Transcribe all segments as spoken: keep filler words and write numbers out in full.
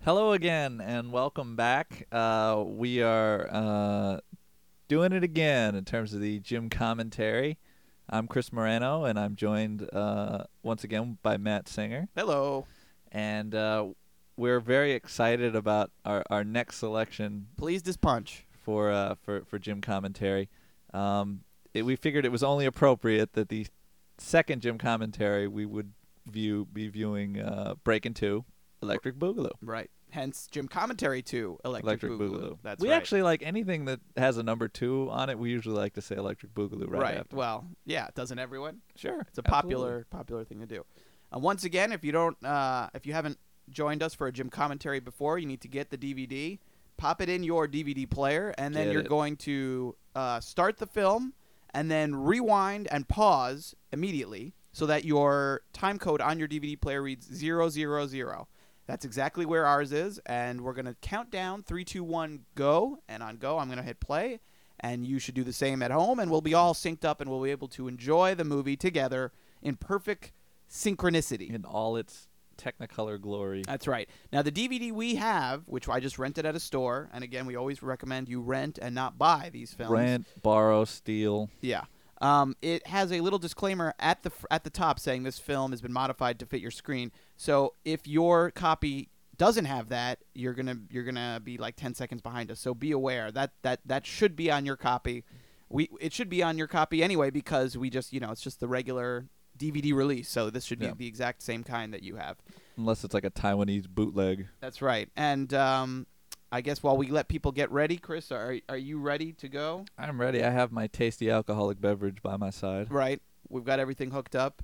Hello again, and welcome back. Uh, we are uh, doing it again in terms of the gym commentary. I'm Chris Moreno, and I'm joined uh, once again by Matt Singer. Hello. And uh, we're very excited about our, our next selection Pleased as punch. for uh, for for gym commentary. Um, it, we figured it was only appropriate that the second gym commentary we would view be viewing uh, Breakin' Two, Electric Boogaloo. Right. Hence, gym commentary to Electric, Electric Boogaloo. Boogaloo. That's we right. actually like anything that has a number two on it. We usually like to say Electric Boogaloo right, right. after. Well, yeah. Doesn't everyone? Sure, It's a absolutely. popular popular thing to do. Uh, once again, if you don't, uh, if you haven't joined us for a gym commentary before, you need to get the D V D, pop it in your D V D player, and then Get you're it. going to uh, start the film and then rewind and pause immediately so that your time code on your D V D player reads zero zero zero. That's exactly where ours is, and we're going to count down three, two, one, go, and on go, I'm going to hit play, and you should do the same at home, and we'll be all synced up, and we'll be able to enjoy the movie together in perfect synchronicity. In all its Technicolor glory. That's right. Now, the D V D we have, which I just rented at a store, and again, we always recommend you rent and not buy these films. Rent, borrow, steal. Yeah. Um, it has a little disclaimer at the at the top saying this film has been modified to fit your screen. So if your copy doesn't have that, you're gonna you're gonna be like ten seconds behind us. So be aware that that that should be on your copy. We it should be on your copy anyway because we just you know it's just the regular D V D release. So this should be Yeah. the exact same kind that you have. Unless it's like a Taiwanese bootleg. That's right. And um, I guess while we let people get ready, Chris, are are you ready to go? I'm ready. I have my tasty alcoholic beverage by my side. Right. We've got everything hooked up.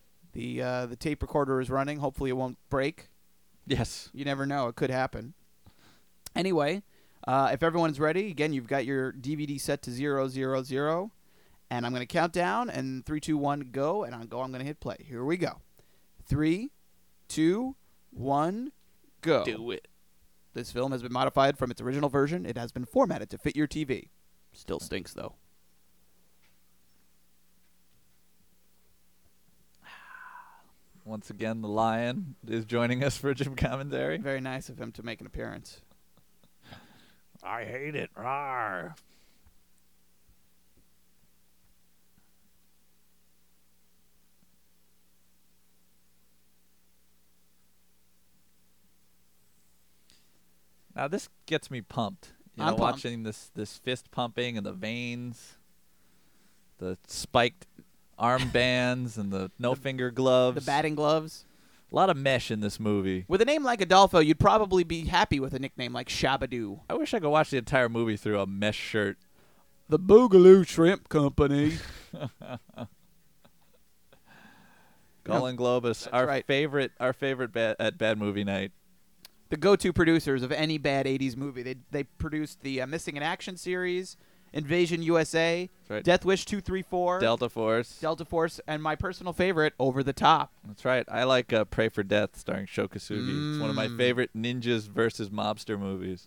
The uh, the tape recorder is running. Hopefully it won't break. Yes. You never know. It could happen. Anyway, uh, if everyone's ready, again, you've got your D V D set to zero zero zero, and I'm going to count down, and three, two, one, go, and on go, I'm going to hit play. Here we go. Three, two, one, go. Do it. This film has been modified from its original version. It has been formatted to fit your T V. Still stinks, though. Once again, the lion is joining us for gym commentary. Very nice of him to make an appearance. I hate it. Rawr. Now this gets me pumped. You I'm know, pumped. watching this this fist pumping and the veins, the spiked armbands and the no finger gloves. The batting gloves. A lot of mesh in this movie. With a name like Adolfo, you'd probably be happy with a nickname like Shabadoo. I wish I could watch the entire movie through a mesh shirt. The Boogaloo Shrimp Company. Golan Globus, our right. favorite, our favorite ba- at Bad Movie Night. The go-to producers of any bad eighties movie. They they produced the uh, Missing in Action series, Invasion U S A, That's right. Death Wish two three four, Delta Force. Delta Force, and my personal favorite, Over the Top. That's right. I like uh, Pray for Death starring Sho Kosugi. It's one of my Mm. favorite ninjas versus mobster movies.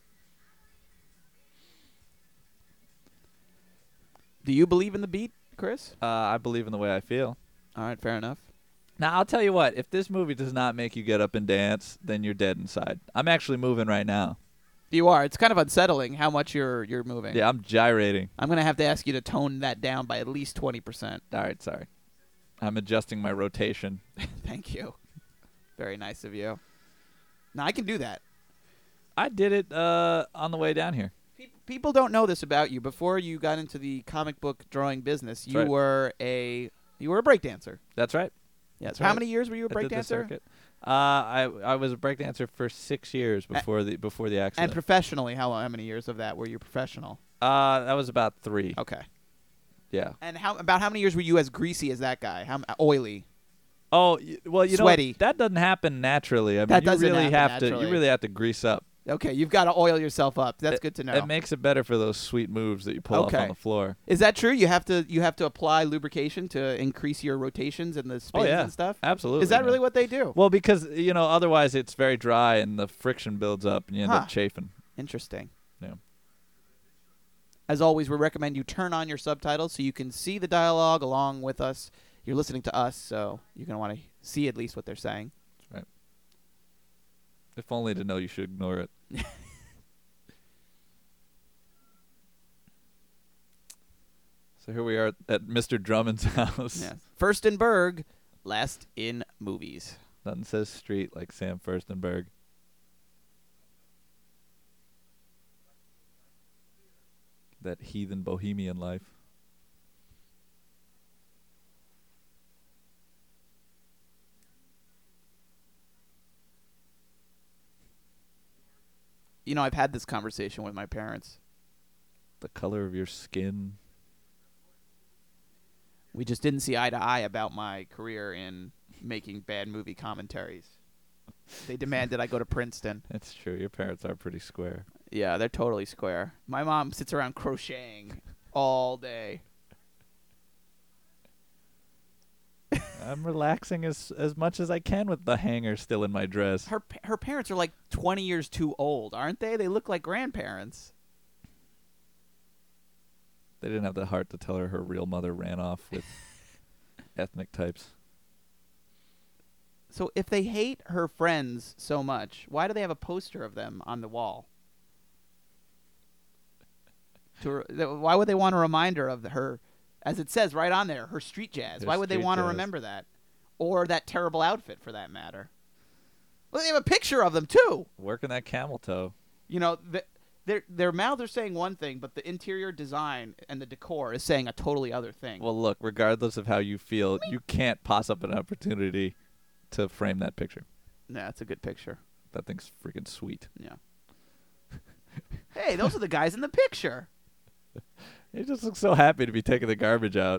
Do you believe in the beat, Chris? Uh, I believe in the way I feel. All right, fair enough. Now, I'll tell you what. If this movie does not make you get up and dance, then you're dead inside. I'm actually moving right now. You are. It's kind of unsettling how much you're you're moving. Yeah, I'm gyrating. I'm going to have to ask you to tone that down by at least twenty percent. All right, sorry. I'm adjusting my rotation. Thank you. Very nice of you. Now, I can do that. I did it uh, on the way down here. Pe- People don't know this about you. Before you got into the comic book drawing business, you right. were a you were a breakdancer. That's right. Yes. That's How right. many years were you a I did the breakdancer? circuit. Uh, I I was a breakdancer for six years before the before the And accident. professionally, how how many years of that were you professional? uh, that was about three. Okay. Yeah. And how about how many years were you as greasy as that guy? How m- oily? Oh y- well, you Sweaty. know that doesn't happen naturally. I mean, That you doesn't really happen have to. naturally. You really have to grease up. Okay, you've got to oil yourself up. That's It- good to know. It makes it better for those sweet moves that you pull Okay. off on the floor. Is that true? You have to you have to apply lubrication to increase your rotations and the spins Oh yeah, and stuff. absolutely. Is that man. really what they do? Well, because you know, otherwise it's very dry and the friction builds up and you end Huh. up chafing. Interesting. Yeah. As always, we recommend you turn on your subtitles so you can see the dialogue along with us. You're listening to us, so you're going to want to see at least what they're saying. If only to know you should ignore it. So here we are at Mister Drummond's house. Yes. Furstenberg, last in movies. Nothing says street like Sam Furstenberg. That heathen bohemian life. You know, I've had this conversation with my parents. The color of your skin. We just didn't see eye to eye about my career in making bad movie commentaries. They demanded I go to Princeton. It's true. Your parents are pretty square. Yeah, they're totally square. My mom sits around crocheting all day. I'm relaxing as as much as I can with the hanger still in my dress. Her pa- her parents are like twenty years too old, aren't they? They look like grandparents. They didn't have the heart to tell her her real mother ran off with ethnic types. So if they hate her friends so much, why do they have a poster of them on the wall? To re- th- why would they want a reminder of the, her, as it says right on there, her street jazz? Her Why would they street want to jazz. remember that? Or that terrible outfit, for that matter. Well, they have a picture of them, too. Working that camel toe. You know, the, their their mouths are saying one thing, but the interior design and the decor is saying a totally other thing. Well, look, regardless of how you feel, you can't pass up an opportunity to frame that picture. Yeah, it's a good picture. That thing's freaking sweet. Yeah. Hey, those are the guys in the picture. He just looks so happy to be taking the garbage out.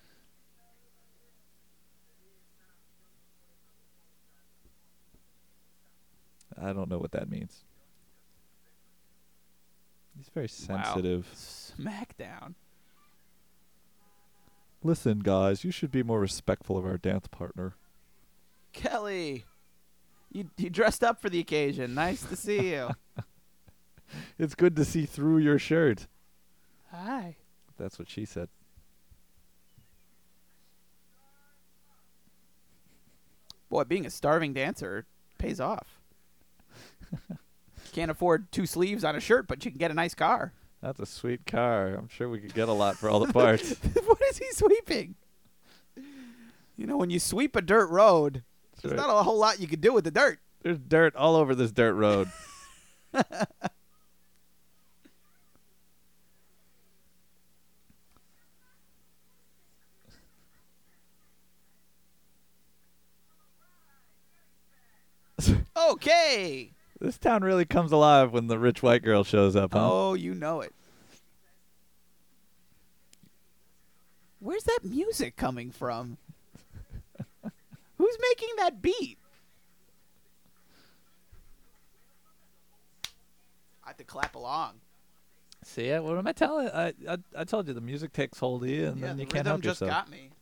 I don't know what that means. He's very sensitive. Wow. Smackdown. Listen, guys, you should be more respectful of our dance partner. Kelly, you you dressed up for the occasion. Nice to see you. It's good to see through your shirt. Hi. That's what she said. Boy, being a starving dancer pays off. Can't afford two sleeves on a shirt, but you can get a nice car. That's a sweet car. I'm sure we could get a lot for all the parts. What is he sweeping? You know, when you sweep a dirt road, there's right. not a whole lot you can do with the dirt. There's dirt all over this dirt road. Okay. This town really comes alive when the rich white girl shows up, huh? Oh, you know it. Where's that music coming from? Who's making that beat? I have to clap along. See, yeah, what am I telling? I, I I told you the music takes hold of you, and Yeah, then the you can't rhythm help just yourself. got me.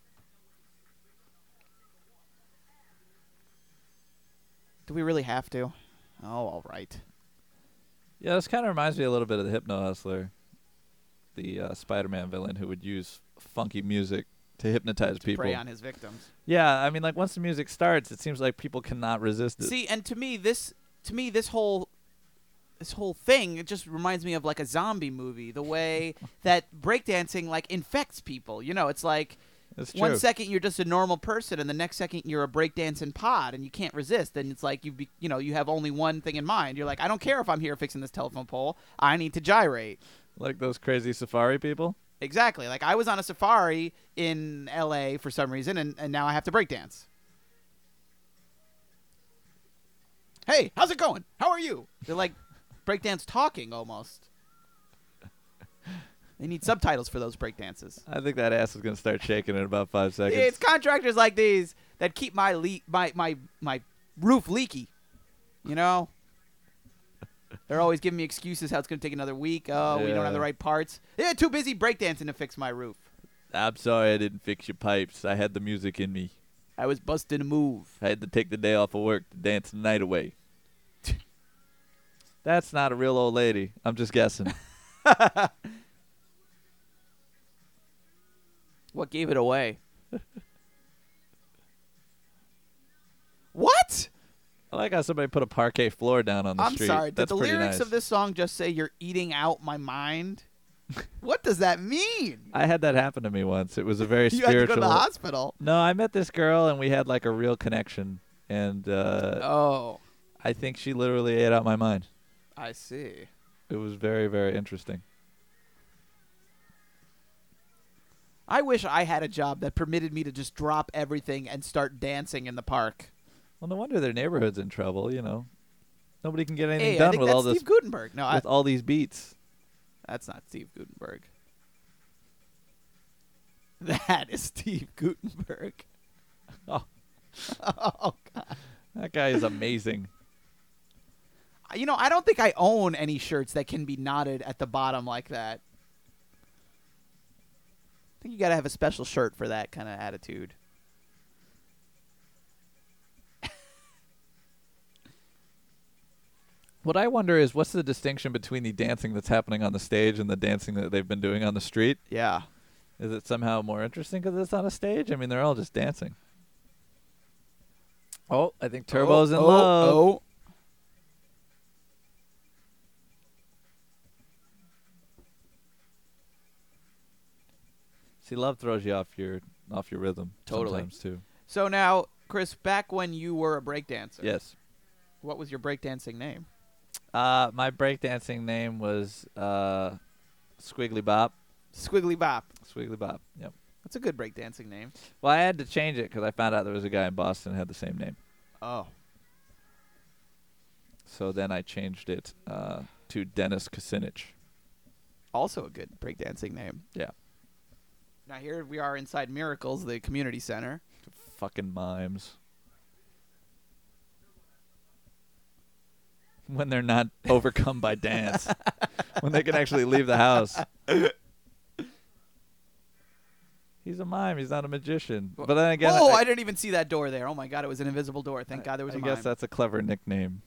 Do we really have to? Oh, all right. Yeah, this kind of reminds me a little bit of the Hypno Hustler, the uh, Spider-Man villain who would use funky music to hypnotize To people. prey on his victims. Yeah, I mean, like once the music starts, it seems like people cannot resist it. See, and to me, this to me this whole this whole thing, it just reminds me of like a zombie movie. The way that breakdancing like infects people. You know, it's like It's true. one second you're just a normal person, and the next second you're a breakdancing pod, and you can't resist. And it's like you be, you know you have only one thing in mind. You're like, I don't care if I'm here fixing this telephone pole. I need to gyrate. Like those crazy safari people. Exactly. Like I was on a safari in L A for some reason, and, and now I have to breakdance. Hey, how's it going? How are you? They're like breakdance talking almost. They need subtitles for those breakdances. I think that ass is gonna start shaking in about five seconds. It's contractors like these that keep my le- my my my roof leaky. You know? They're always giving me excuses how it's going to take another week. Oh, we don't have the Yeah. right parts. They're too busy breakdancing to fix my roof. I'm sorry I didn't fix your pipes. I had the music in me. I was busting a move. I had to take the day off of work to dance the night away. That's not a real old lady. I'm just guessing. What gave it away? What? I like how somebody put a parquet floor down on the I'm street. sorry. Did That's the pretty lyrics nice. of this song just say you're eating out my mind? What does that mean? I had that happen to me once. It was a very You had to go spiritual. to the hospital. No, I met this girl and we had like a real connection, and uh, Oh, I think she literally ate out my mind. I see. It was very, very interesting. I wish I had a job that permitted me to just drop everything and start dancing in the park. Well, no wonder their neighborhood's in trouble. You know, nobody can get anything Hey, I done think with that's all this Steve Gutenberg. No, I, with all these beats. that's not Steve Gutenberg. That is Steve Gutenberg. Oh, Oh, God. that guy is amazing. You know, I don't think I own any shirts that can be knotted at the bottom like that. I think you got to have a special shirt for that kind of attitude. What I wonder is, what's the distinction between the dancing that's happening on the stage and the dancing that they've been doing on the street? Yeah. Is it somehow more interesting because it's on a stage? I mean, they're all just dancing. Oh, I think Turbo's in oh, love. Oh. See, love throws you off your off your rhythm Totally. sometimes too. So now, Chris, back when you were a breakdancer, Yes. what was your breakdancing name? Uh, my breakdancing name was uh, Squiggly Bop. Squiggly Bop. Squiggly Bop. Yep. That's a good breakdancing name. Well, I had to change it because I found out there was a guy in Boston who had the same name. Oh. So then I changed it uh, to Dennis Kucinich. Also a good breakdancing name. Yeah. Now here we are inside Miracles, the community center. Fucking mimes. When they're not overcome by dance. When they can actually leave the house. He's a mime. He's not a magician. But then again, oh, I, I, didn't even see that door there. Oh my God, it was an invisible door. Thank God there was I a guess mime. that's a clever nickname.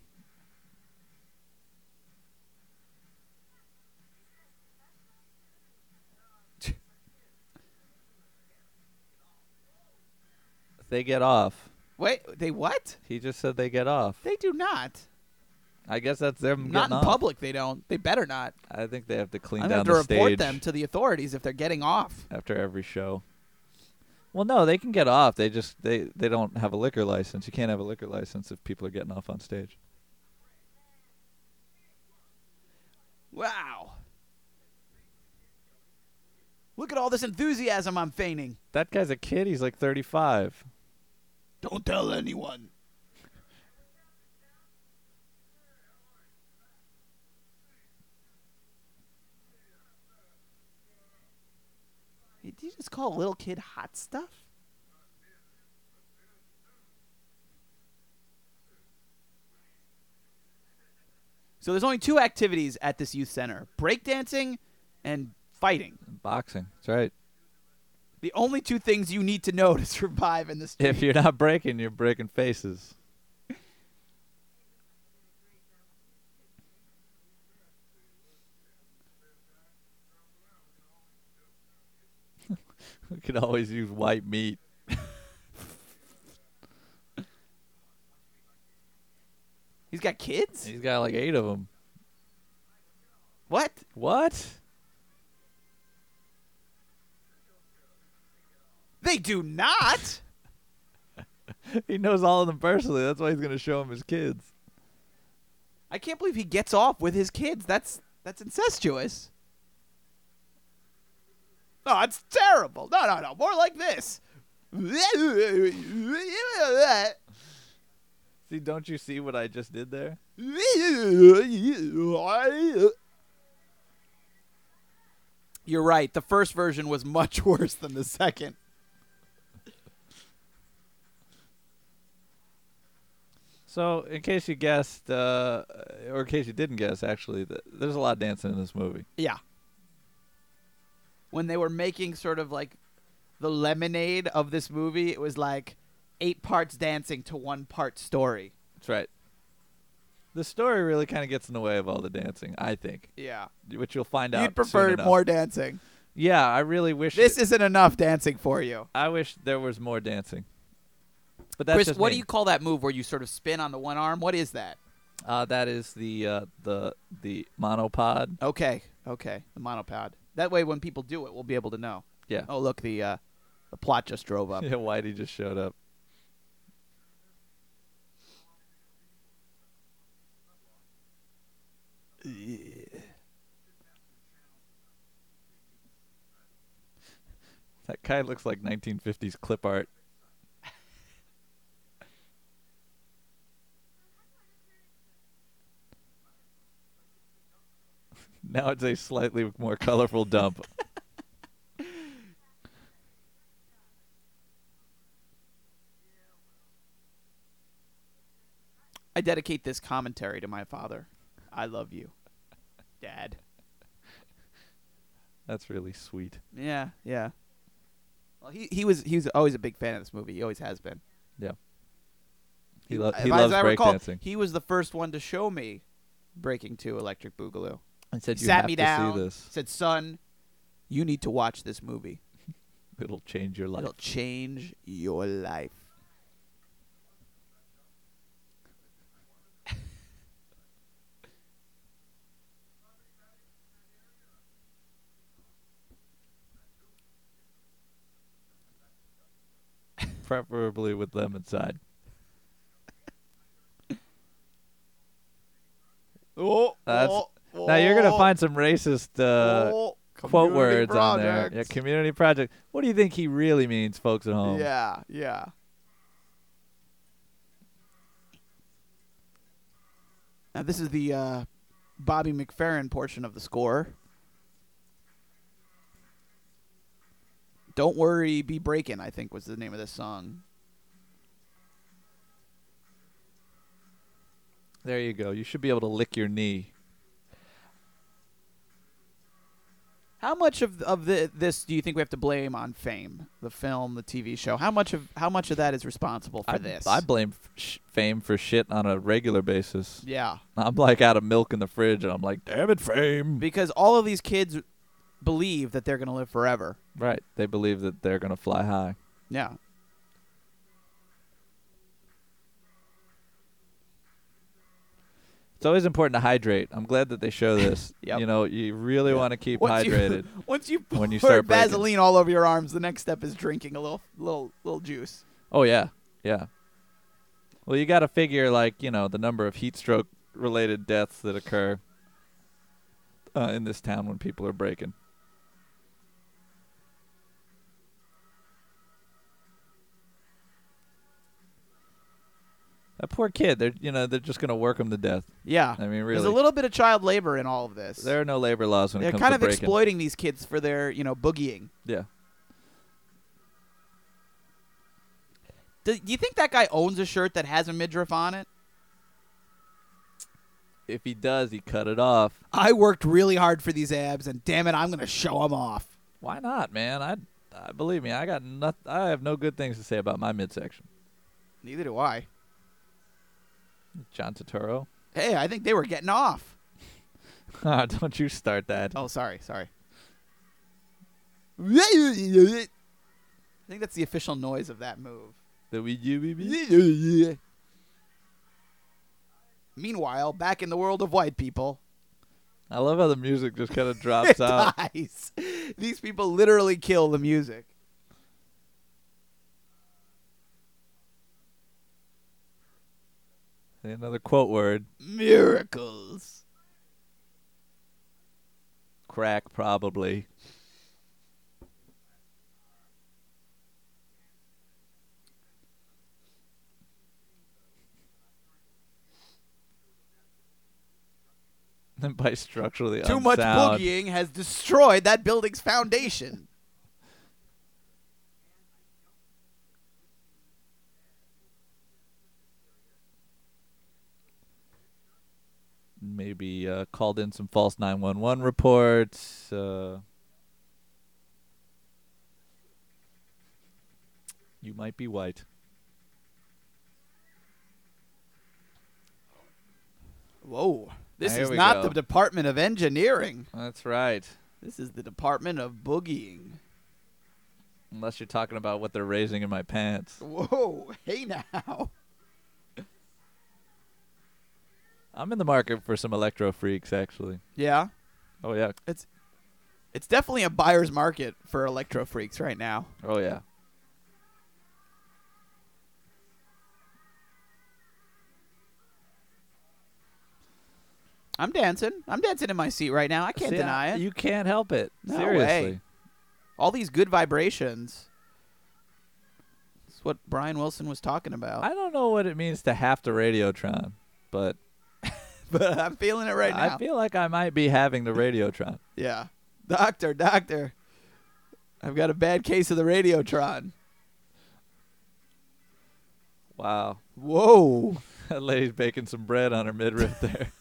They get off. Wait, they what? He just said they get off. They do not. I guess that's them Not getting in off. public. They don't. They better not. I think they have to clean I'm down gonna have the to report stage them to the authorities if they're getting off. after every show. Well, no, they can get off. They just they they don't have a liquor license. You can't have a liquor license if people are getting off on stage. Wow. Look at all this enthusiasm I'm feigning. That guy's a kid. He's like thirty-five. Don't tell anyone. Did you just call a little kid hot stuff? So there's only two activities at this youth center: breakdancing and fighting. Boxing. That's right. The only two things you need to know to survive in this. If you're not breaking, you're breaking faces. We could always use white meat. He's got kids? He's got like eight of them. What? What? They do not. He knows all of them personally. That's why he's going to show them his kids. I can't believe he gets off with his kids. That's that's incestuous. Oh, it's terrible. No, no, no. More like this. See, don't you see what I just did there? You're right. The first version was much worse than the second. So, in case you guessed, uh, or in case you didn't guess, actually, th- there's a lot of dancing in this movie. Yeah. When they were making sort of like the lemonade of this movie, it was like eight parts dancing to one part story. That's right. The story really kind of gets in the way of all the dancing, I think, Yeah. which you'll find out. You'd prefer soon enough. more dancing. Yeah, I really wish. This isn't enough dancing for you. I wish there was more dancing. But that's Chris, just what me. do you call that move where you sort of spin on the one arm? What is that? Uh, that is the uh, the the monopod. Okay, okay, the monopod. That way, when people do it, we'll be able to know. Yeah. Oh, look, the uh, the plot just drove up. Yeah, Whitey just showed up. That guy looks like nineteen fifties clip art. Now it's a slightly more colorful dump. I dedicate this commentary to my father. I love you, Dad. That's really sweet. Yeah, yeah. Well, he he was he was always a big fan of this movie. He always has been. Yeah. He, lo- As he I- loves as I recall, breakdancing. he was the first one to show me Breaking Two Electric Boogaloo. I said He you sat have me to down. see this. Said, "Son, you need to watch this movie. It'll change your life. It'll change your life." Preferably with them inside. Oh, That's- oh, Now you're gonna oh, find some racist uh, oh, quote community words on there. Yeah, projects. community project. What do you think he really means, folks at home? Yeah, yeah. Now this is the uh, Bobby McFerrin portion of the score. Don't Worry, Be Breakin', I think was the name of this song. There you go. You should be able to lick your knee. How much of of the, this do you think we have to blame on Fame, the film, the T V show? How much of how much of that is responsible for I, this? I blame f- sh- Fame for shit on a regular basis. yeah, I'm like out of milk in the fridge, and I'm like, damn it, Fame. because all of these kids believe that they're going to live forever. Right. They believe that they're gonna fly high. Yeah. It's always important to hydrate. I'm glad that they show this. Yep. You know, you really Yeah. want to keep Once you- hydrated. Once you pour When you start breaking. Vaseline all over your arms, the next step is drinking a little little little juice. Oh yeah, yeah. Well, you got to figure like you know the number of heat stroke related deaths that occur uh, in this town when people are breaking. That poor kid. They're you know they're just gonna work him to death. Yeah. I mean, There's a really. little bit of child labor in all of this. There are no labor laws when They're it comes kind to of breaking. exploiting these kids for their, you know, boogieing. Yeah. Do, do you think that guy owns a shirt that has a midriff on it? If he does, he cut it off. I worked really hard for these abs, and damn it, I'm going to show them off. Why not, man? I, I believe me. I got not, I have no good things to say about my midsection. Neither do I. John Turturro. Hey, I think they were getting off. Ah, don't you start that. Oh, sorry, sorry. I think that's the official noise of that move. The wee you wee wee. Meanwhile, back in the world of white people, I love how the music just kind of drops out. dies. These people literally kill the music. Another quote word. Miracles. Crack, probably. And by structurally Too much unsound. boogieing has destroyed that building's foundation. Maybe uh, called in some false nine one one reports. Uh, you might be white. Whoa. This Here is we not go. the Department of Engineering. That's right. This is the Department of Boogieing. Unless you're talking about what they're raising in my pants. Whoa, hey now. I'm in the market for some electro freaks, actually. Yeah, Oh, yeah. it's it's definitely a buyer's market for electro freaks right now. Oh, yeah. I'm dancing. I'm dancing in my seat right now. I can't See, deny I- it. You can't help it. No Seriously. way. All these good vibrations. That's what Brian Wilson was talking about. I don't know what it means to have to Radiotron, but But I'm feeling it right now. I feel like I might be having the Radiotron. Yeah. Doctor, doctor. I've got a bad case of the Radiotron. Wow. Whoa. That lady's baking some bread on her midriff there.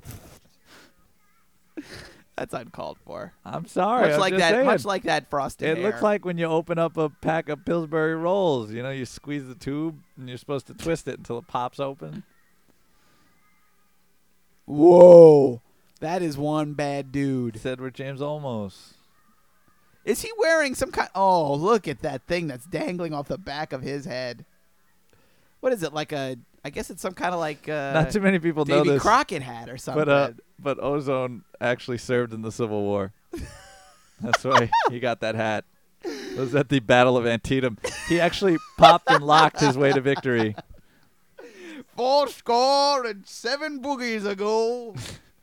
That's uncalled for. I'm sorry. Much I'm like just that saying. much like that frosted It hair. looks like when you open up a pack of Pillsbury rolls. You know, you squeeze the tube and you're supposed to twist it until it pops open. Whoa. That is one bad dude. It's Edward James Olmos. Is he wearing some kind Oh, look at that thing that's dangling off the back of his head. What is it? Like a I guess it's some kind of like uh Not too many people know Davy this, Crockett hat or something. but uh, but Ozone actually served in the Civil War. That's why he got that hat. It was at the Battle of Antietam. He actually popped and locked his way to victory. Four score and seven boogies ago.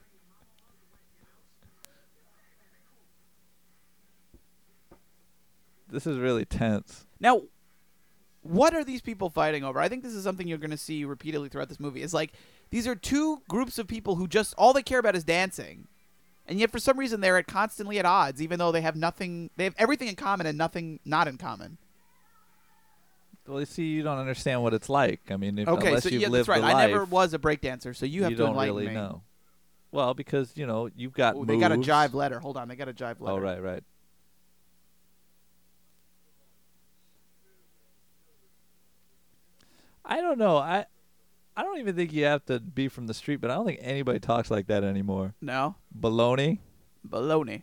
This is really tense. Now, what are these people fighting over? I think this is something you're going to see repeatedly throughout this movie. It's like these are two groups of people who just all they care about is dancing. And yet for some reason they're at constantly at odds even though they have nothing they have everything in common and nothing not in common. Well, you see, you don't understand what it's like. I mean, if, Okay, unless so you've yeah, lived that's right. the I life, never was a breakdancer, so you have you to don't enlighten really me. know. Well, because, you know, you've got Ooh, moves. they got a jive letter. Hold on, they got a jive letter. Oh, right, right. I don't know. I I don't even think you have to be from the street, but I don't think anybody talks like that anymore. No? Baloney. Baloney.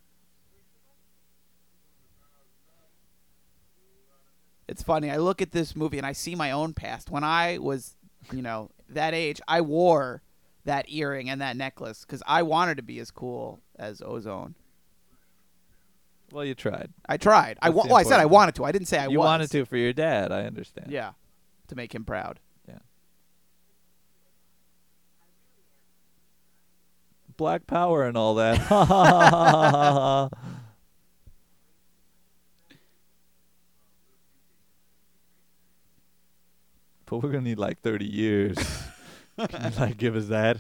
It's funny. I look at this movie and I see my own past. When I was, you know, that age, I wore that earring and that necklace because I wanted to be as cool as Ozone. Well, you tried. I tried. I That's wa- the well, I said I important wanted to. I didn't say I you was. wanted to for your dad. I understand. Yeah, to make him proud. Yeah. Black power and all that. Ha ha ha ha ha. But we're gonna need like thirty years. Can you like give us that?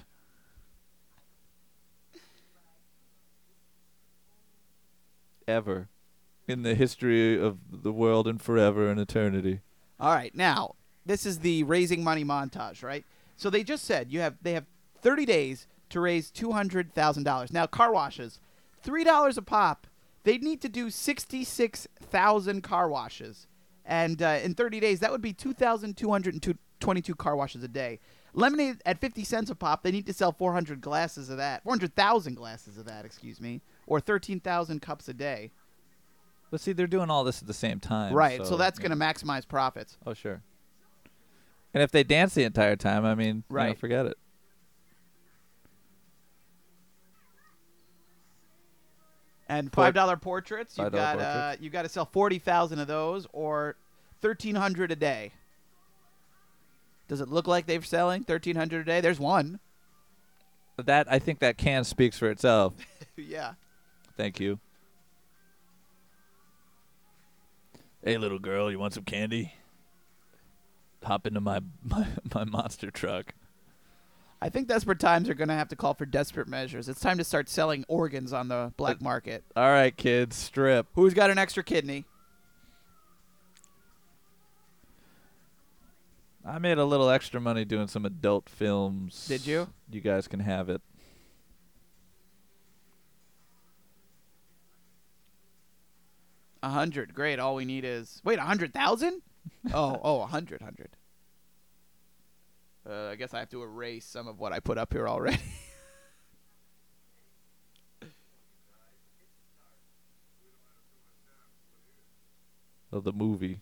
Ever. In the history of the world and forever and eternity. All right, now this is the raising money montage, right? So they just said you have they have thirty days to raise two hundred thousand dollars. Now car washes, three dollars a pop. They'd need to do sixty-six thousand car washes, and uh, in thirty days that would be two thousand two hundred twenty-two car washes a day. Lemonade at fifty cents a pop. They need to sell four hundred glasses of that, four hundred thousand glasses of that, excuse me, or thirteen thousand cups a day. But see, they're doing all this at the same time. Right, So, so that's yeah. going to maximize profits. Oh, sure. And if they dance the entire time, I mean, you know, Right. forget it. And Port- five dollar portraits, you've five dollar got uh, portraits. you got to sell forty thousand of those, or thirteen hundred a day. Does it look like they're selling thirteen hundred a day? There's one. But that I think that can speaks for itself. Yeah. Thank you. Hey, little girl, you want some candy? Hop into my my, my monster truck. I think desperate times are going to have to call for desperate measures. It's time to start selling organs on the black market. All right, kids, strip. Who's got an extra kidney? I made a little extra money doing some adult films. Did you? You guys can have it. A hundred. Great. All we need is wait. A hundred thousand? Oh, oh, a hundred, hundred. Uh, I guess I have to erase some of what I put up here already. of the movie.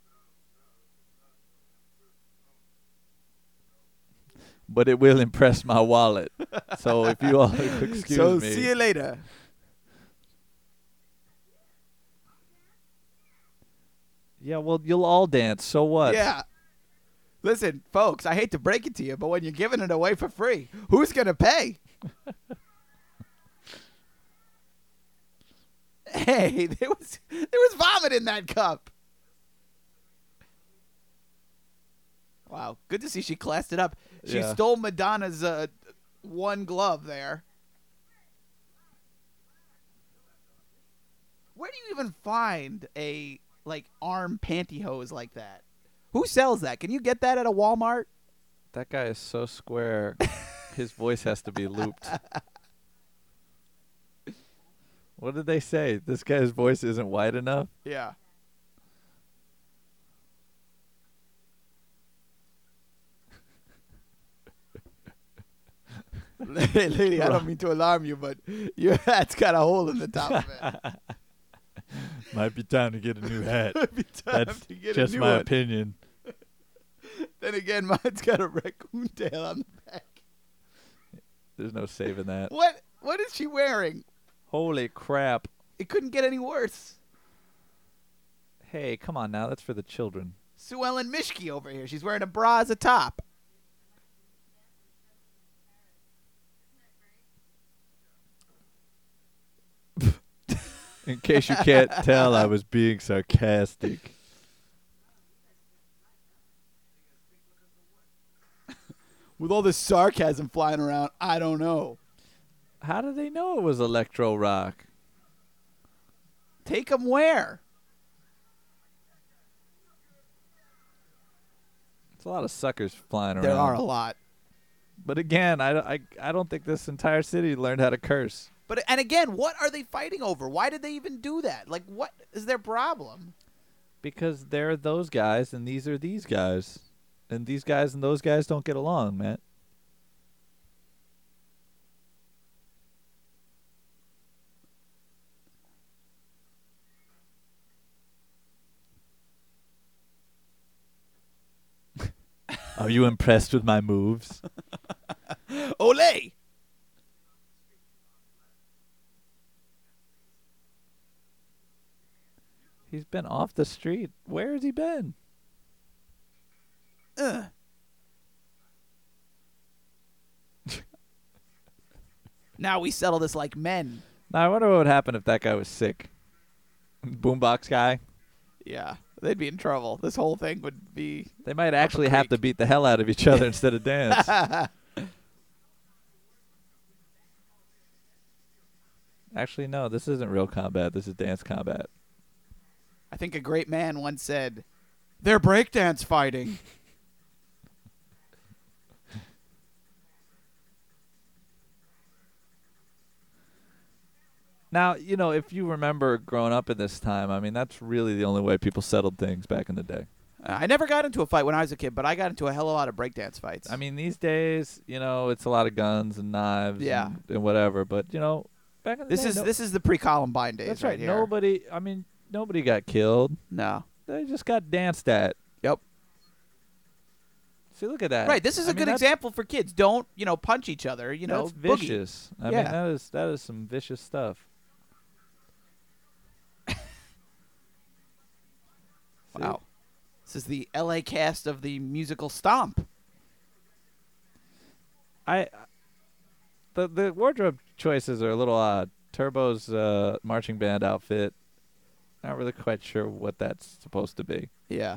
But it will impress my wallet. So if you all excuse so me. see you later. Yeah, well, you'll all dance. So what? Yeah. Listen, folks, I hate to break it to you, but when you're giving it away for free, who's going to pay? Hey, there was there was vomit in that cup. Wow, good to see she classed it up. She Yeah. stole Madonna's uh, one glove there. Where do you even find a like arm pantyhose like that? Who sells that? Can you get that at a Walmart? That guy is so square. His voice has to be looped. What did they say? This guy's voice isn't wide enough? Yeah. Hey, lady, I don't mean to alarm you, but your hat's got a hole in the top of it. Might be time to get a new hat. Might be time That's to get a just new my one. opinion. Then again, mine's got a raccoon tail on the back. There's no saving that. What? What is she wearing? Holy crap. It couldn't get any worse. Hey, come on now. That's for the children. Sue Ellen Mishke over here. She's wearing a bra as a top. In case you can't tell, I was being sarcastic. With all this sarcasm flying around, I don't know. How did they know it was electro rock? Take them where? It's a lot of suckers flying around. There are a lot. But again, I, I, I don't think this entire city learned how to curse. But and again, what are they fighting over? Why did they even do that? Like, what is their problem? Because they're those guys and these are these guys. And these guys and those guys don't get along, Matt. Are you impressed with my moves? Olay! He's been off the street. Where has he been? Ugh. Now we settle this like men. Now, I wonder what would happen if that guy was sick. Boombox guy. Yeah, they'd be in trouble. This whole thing would be. They might actually have to creek. beat the hell out of each other instead of dance. Actually, no, this isn't real combat. This is dance combat. I think a great man once said, "They're breakdance fighting." Now, you know, if you remember growing up in this time, I mean, that's really the only way people settled things back in the day. Uh, I never got into a fight when I was a kid, but I got into a hell of a lot of breakdance fights. I mean, these days, you know, it's a lot of guns and knives Yeah. and, and whatever. But, you know, back in the this day, is no- this is the pre-Columbine days. that's right right. here. Nobody, I mean, nobody got killed. No. They just got danced at. Yep. See, look at that. Right. This is a a good example for kids. Don't you know punch each other. You know, That's boogie. vicious. I Yeah. mean, that is that is some vicious stuff. See? Wow. This is the L A cast of the musical Stomp. I the the wardrobe choices are a little odd. Turbo's uh, marching band outfit. Not really quite sure what that's supposed to be. Yeah.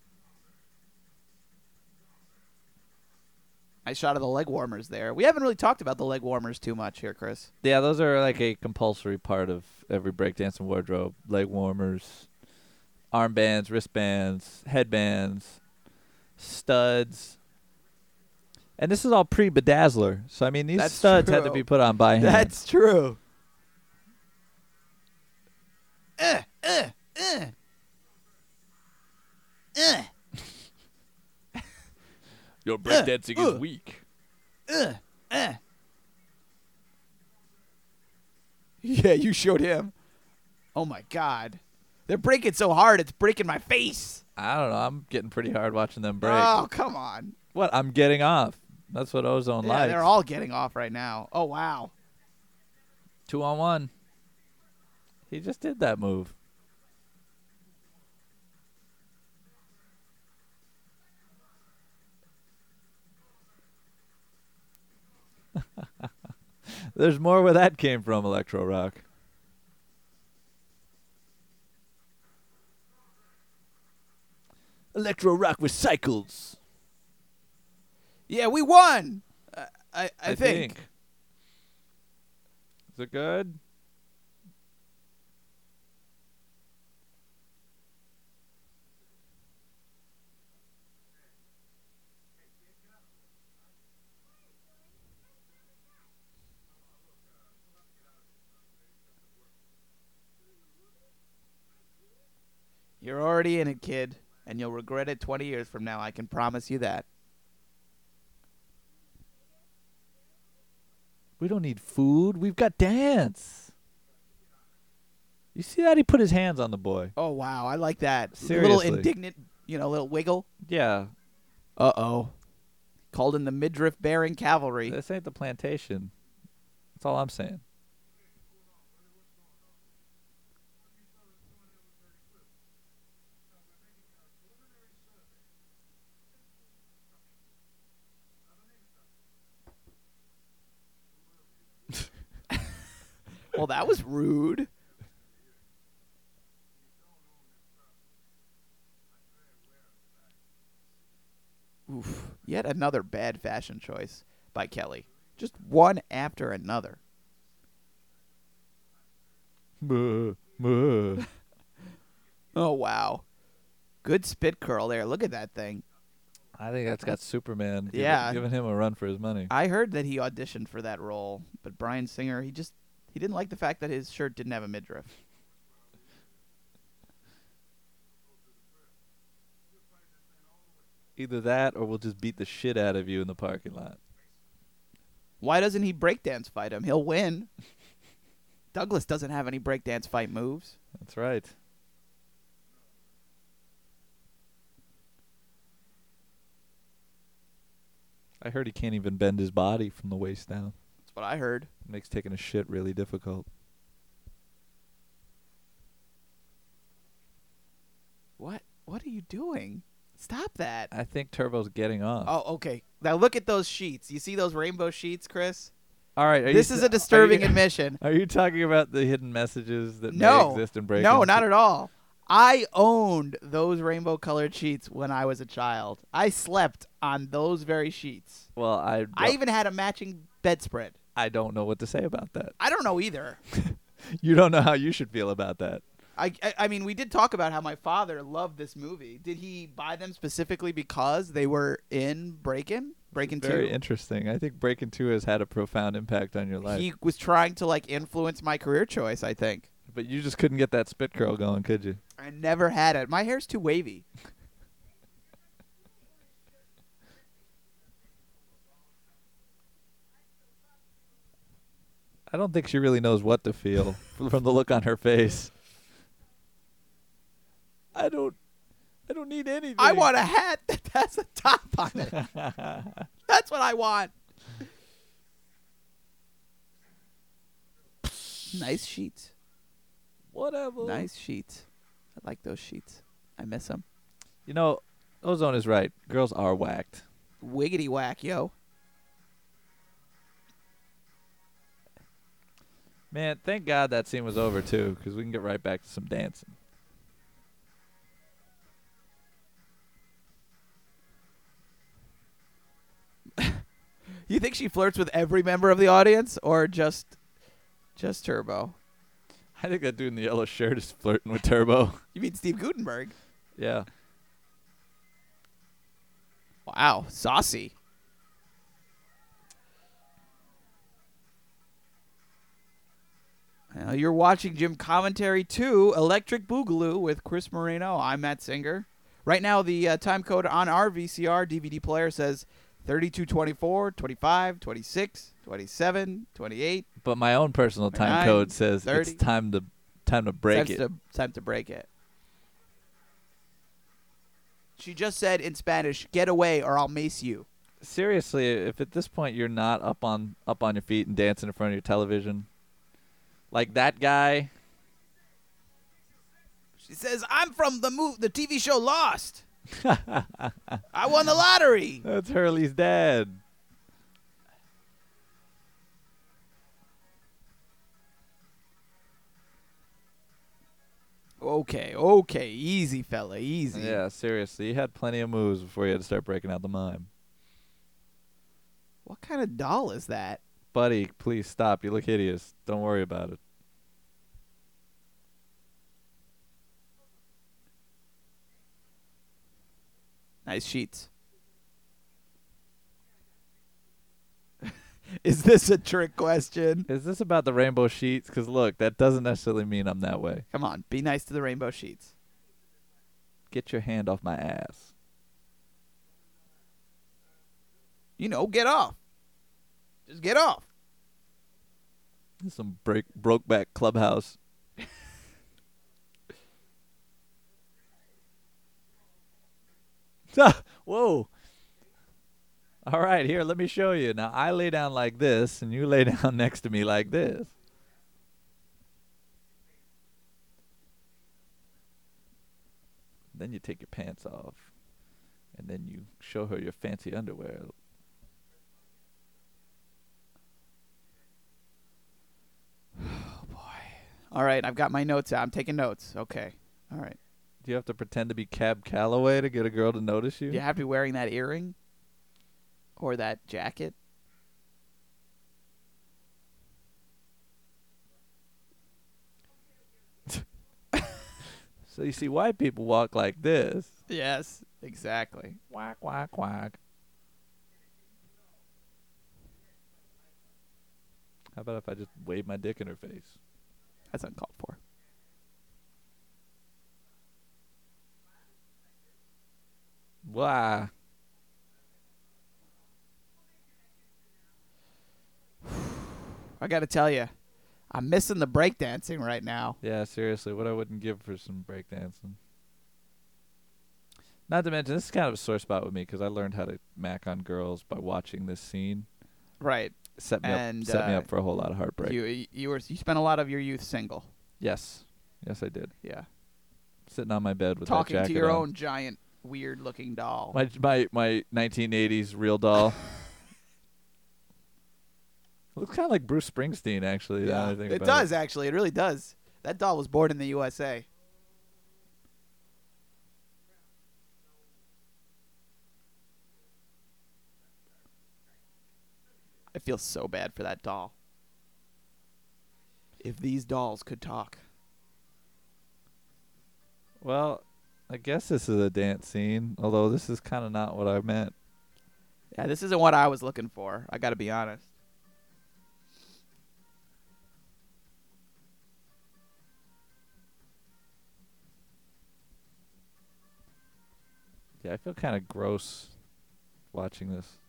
Nice shot of the leg warmers there. We haven't really talked about the leg warmers too much here, Chris. Yeah, those are like a compulsory part of every breakdancing wardrobe. Leg warmers, armbands, wristbands, headbands, studs. And this is all pre-bedazzler. So, I mean, these That's studs had to true. be put on by hand. That's true. Uh, uh, uh. Uh, Your breakdancing is uh. weak. uh, uh. Yeah, you showed him. Oh, my God. They're breaking so hard, it's breaking my face. I don't know. I'm getting pretty hard watching them break. Oh, come on. What? I'm getting off. That's what Ozone Yeah, likes. they're all getting off right now. Oh, wow. Two on one. He just did that move. There's more where that came from, Electro Rock. Electro Rock recycles. Yeah, we won. Uh, I, I, I think. think. Is it good? You're already in it, kid, and you'll regret it twenty years from now. I can promise you that. We don't need food. We've got dance. You see that? He put his hands on the boy. Oh, wow. I like that. A Seriously. little indignant, you know, little wiggle. Yeah. Uh-oh. Called in the midriff-bearing cavalry. This ain't the plantation. That's all I'm saying. Well, that was rude. Oof. Yet another bad fashion choice by Kelly. Just one after another. Muh, muh. Oh, wow. Good spit curl there. Look at that thing. I think that's got Superman giving, Yeah. giving him a run for his money. I heard that he auditioned for that role, but Bryan Singer, he just he didn't like the fact that his shirt didn't have a midriff. Either that or we'll just beat the shit out of you in the parking lot. Why doesn't he breakdance fight him? He'll win. Douglas doesn't have any breakdance fight moves. That's right. I heard he can't even bend his body from the waist down. That's what I heard. It makes taking a shit really difficult. What? What are you doing? Stop that. I think Turbo's getting off. Oh, okay. Now look at those sheets. You see those rainbow sheets, Chris? All right. Are This you, is a disturbing are you, admission. Are you talking about the hidden messages that No. may exist in Breaking? No, not at all. I owned those rainbow colored sheets when I was a child. I slept on those very sheets. Well, I I even had a matching bedspread. I don't know what to say about that. I don't know either. You don't know how you should feel about that. I, I I mean, we did talk about how my father loved this movie. Did he buy them specifically because they were in Breakin'? Breakin' two? Very interesting. I think Breaking Two has had a profound impact on your life. He was trying to like influence my career choice, I think. But you just couldn't get that spit curl going, could you? I never had it. My hair's too wavy. I don't think she really knows what to feel from the look on her face. I don't I don't need anything. I want a hat that has a top on it. That's what I want. Nice sheets. Whatever. Nice sheets. I like those sheets. I miss them. You know, Ozone is right. Girls are whacked. Wiggity whack, yo. Man, thank God that scene was over, too, because we can get right back to some dancing. You think she flirts with every member of the audience or just just Turbo? I think that dude in the yellow shirt is flirting with Turbo. You mean Steve Guttenberg? Yeah. Wow, saucy. Now you're watching Gym Commentary two, Electric Boogaloo with Chris Moreno. I'm Matt Singer. Right now, the uh, time code on our V C R D V D player says thirty-two twenty-four, twenty-five, twenty-six, twenty-seven, twenty-eight. But my own personal time twenty-nine, code says thirty. it's time to time to break time it. To, time to break it. She just said in Spanish, "Get away, or I'll mace you." Seriously, if at this point you're not up on up on your feet and dancing in front of your television, like that guy. She says, "I'm from the move, the T V show Lost. I won the lottery." That's Hurley's dad. Okay, okay, easy, fella, easy. Yeah, seriously, you had plenty of moves before you had to start breaking out the mime. What kind of doll is that? Buddy, please stop. You look hideous. Don't worry about it. Nice sheets. Is this a trick question? Is this about the rainbow sheets? Because look, that doesn't necessarily mean I'm that way. Come on, be nice to the rainbow sheets. Get your hand off my ass. You know, get off. Just get off. This is some break Brokeback Clubhouse. Whoa. All right, here, let me show you. Now, I lay down like this, and you lay down next to me like this. Then you take your pants off, and then you show her your fancy underwear. Oh, boy. All right, I've got my notes out. I'm taking notes. Okay. All right. Do you have to pretend to be Cab Calloway to get a girl to notice you? Do you have to be wearing that earring? Or that jacket? So you see, white people walk like this. Yes, exactly. Quack, quack, quack. How about if I just wave my dick in her face? That's uncalled for. Why? I got to tell you, I'm missing the breakdancing right now. Yeah, seriously, what I wouldn't give for some breakdancing. Not to mention, this is kind of a sore spot with me because I learned how to mac on girls by watching this scene. Right. Set me And, up, set me uh, up for a whole lot of heartbreak. You you were you spent a lot of your youth single. Yes, yes, I did. Yeah. Sitting on my bed with Talking that to jacket your on. own giant weird looking doll. My my my nineteen eighties real doll. Looks kind of like Bruce Springsteen, actually. now that I think it about does actually. It really does. That doll was born in the U S A. I feel so bad for that doll. If these dolls could talk. Well, I guess this is a dance scene, although this is kind of not what I meant. Yeah, this isn't what I was looking for. I got to be honest. Yeah, I feel kind of gross watching this.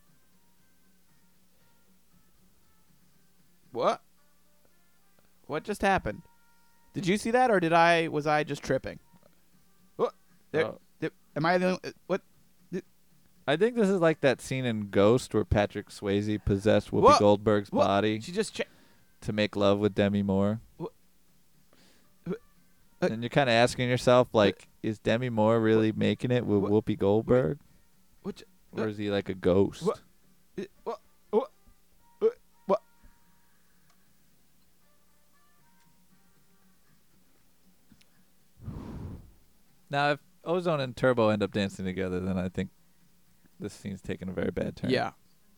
What? What just happened? Did you see that, or did I? Was I just tripping? What? There, Oh. there- am I the? only- What? I think this is like that scene in Ghost where Patrick Swayze possessed Whoopi What? Goldberg's What? body She just. Che- to make love with Demi Moore. What? What? Uh, And you're kind of asking yourself, like, is Demi Moore really making it with What? Whoopi Goldberg? What? Or is he like a ghost? What? What? What? What? What? Now, if Ozone and Turbo end up dancing together, then I think this scene's taking a very bad turn. Yeah.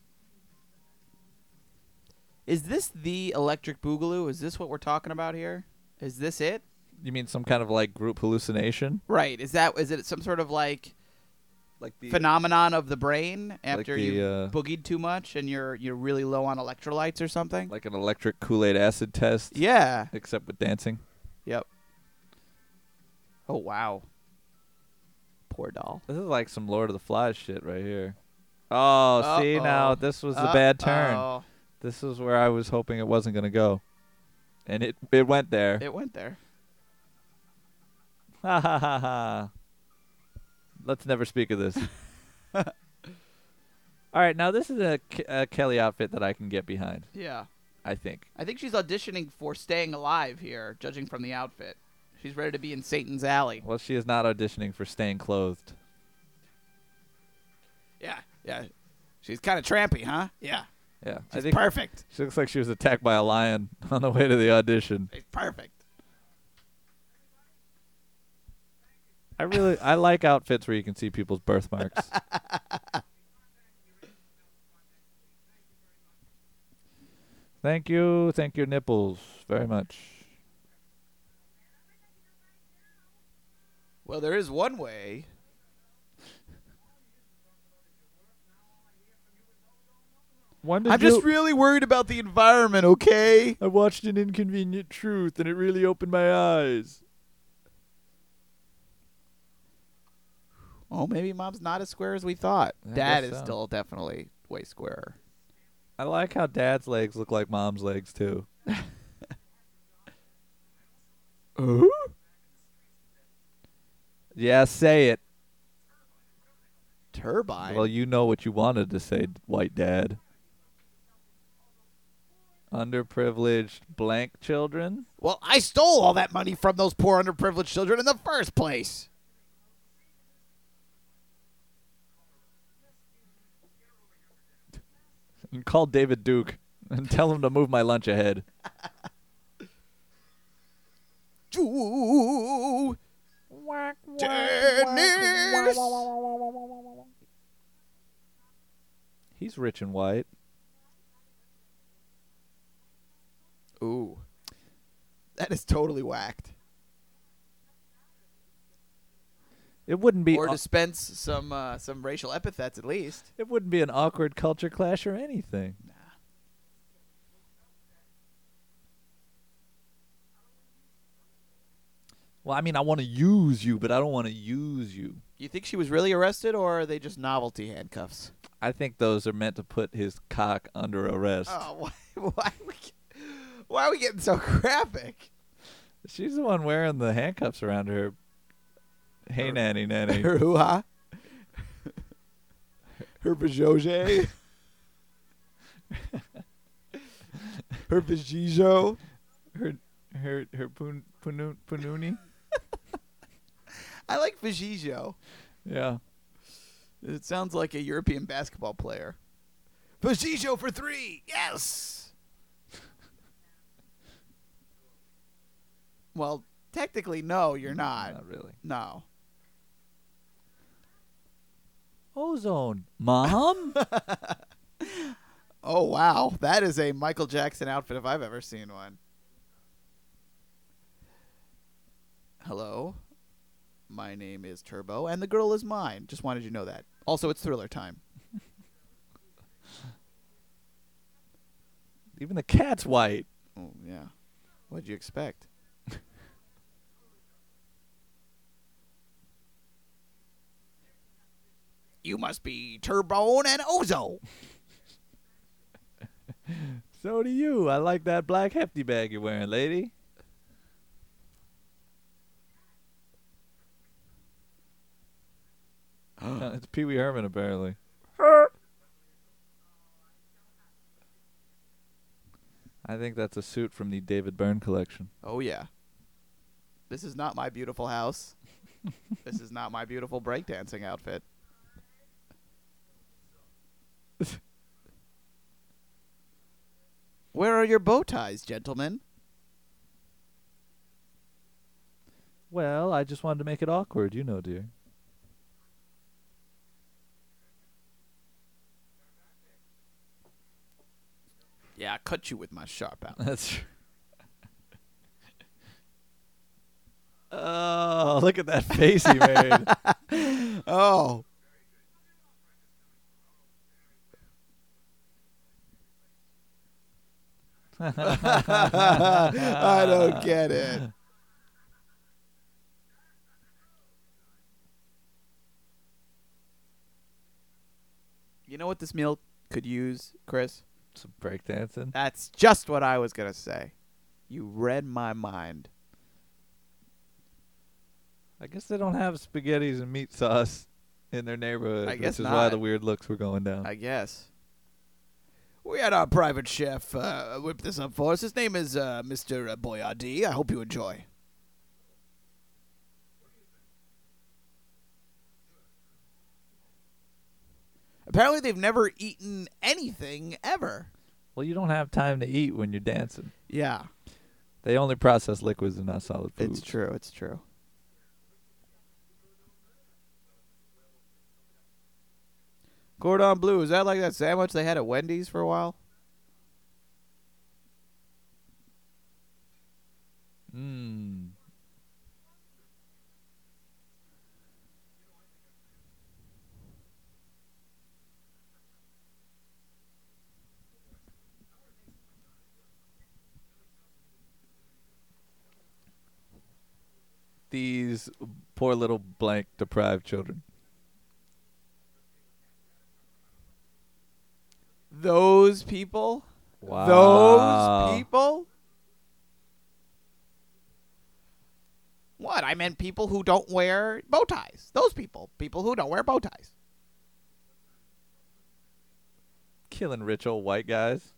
Is this the Electric Boogaloo? Is this what we're talking about here? Is this it? You mean some kind of like group hallucination? Right. Is that? Is it some sort of like Like the phenomenon of the brain after the, you uh, boogied too much and you're you're really low on electrolytes or something? like an electric Kool-Aid acid test, Yeah. except with dancing. Yep. Oh wow. Poor doll. This is like some Lord of the Flies shit right here. Oh, see Uh-oh. now this was the bad turn. Uh-oh. This is where I was hoping it wasn't gonna go, and it it went there. It went there. Ha ha ha ha. Let's never speak of this. All right, now this is a, Ke- a Kelly outfit that I can get behind, Yeah. I think. I think she's auditioning for Staying Alive here, judging from the outfit. She's ready to be in Satan's Alley. Well, she is not auditioning for Staying Clothed. Yeah, yeah. She's kind of trampy, huh? Yeah. Yeah, I She's think perfect. she looks like she was attacked by a lion on the way to the audition. She's perfect. I really, I like outfits where you can see people's birthmarks. Thank you, thank you, nipples, very much. Well, there is one way. When did I'm you- just really worried about the environment, okay? I watched An Inconvenient Truth, and it really opened my eyes. Oh, maybe Mom's not as square as we thought. I Dad guess is so. still definitely way squarer. I like how Dad's legs look like Mom's legs, too. Yeah, say it. Turbine? Well, you know what you wanted to say, white dad. Underprivileged blank children? Well, I stole all that money from those poor underprivileged children in the first place. And call David Duke and tell him to move my lunch ahead. Ooh. Dennis. He's rich and white. Ooh. That is totally whacked. It wouldn't be Or au- dispense some uh, some racial epithets at least. it wouldn't be an awkward culture clash or anything. Well, I mean, I want to use you, but I don't want to use you. You think she was really arrested, or are they just novelty handcuffs? I think those are meant to put his cock under arrest. Oh, why, why, are we, why are we getting so graphic? She's the one wearing the handcuffs around her. Hey, Her- nanny, nanny. Her hoo-ha? Her vajoje? Her vajijo? her, her, her pun, punu, pununi. I like vajijo. Yeah. It sounds like a European basketball player. Vajijo for three! Yes! Well, technically, no, you're not. Not really. No. Ozone. Mom? Oh, wow. That is a Michael Jackson outfit if I've ever seen one. Hello. My name is Turbo, and the girl is mine. Just wanted you to know that. Also, it's Thriller time. Even the cat's white. Oh, yeah. What'd you expect? You must be Turbone and Ozo. So do you. I like that black hefty bag you're wearing, lady. Uh, it's Pee Wee Herman, apparently. I think that's a suit from the David Byrne collection. Oh, yeah. This is not my beautiful house. This is not my beautiful breakdancing outfit. Where are your bow ties, gentlemen? Well, I just wanted to make it awkward, you know, dear. Yeah, I cut you with my sharp out. That's true. Oh, look at that face he made. Oh. I don't get it. You know what this meal could use, Chris? Some breakdancing. That's just what I was going to say. You read my mind. I guess they don't have spaghettis and meat sauce in their neighborhood, I guess which is not. why the weird looks were going down. I guess. We had our private chef uh, whip this up for us. His name is uh, Mister Boyardee. I hope you enjoy. Apparently, they've never eaten anything ever. Well, you don't have time to eat when you're dancing. Yeah, They only process liquids and not solid foods. it's true. It's true. Cordon bleu. Is that like that sandwich they had at Wendy's for a while? Mm. These poor little blank deprived children. Those people? Wow. Those people? What? I meant people who don't wear bow ties. Those people. People who don't wear bow ties. Killing rich old white guys.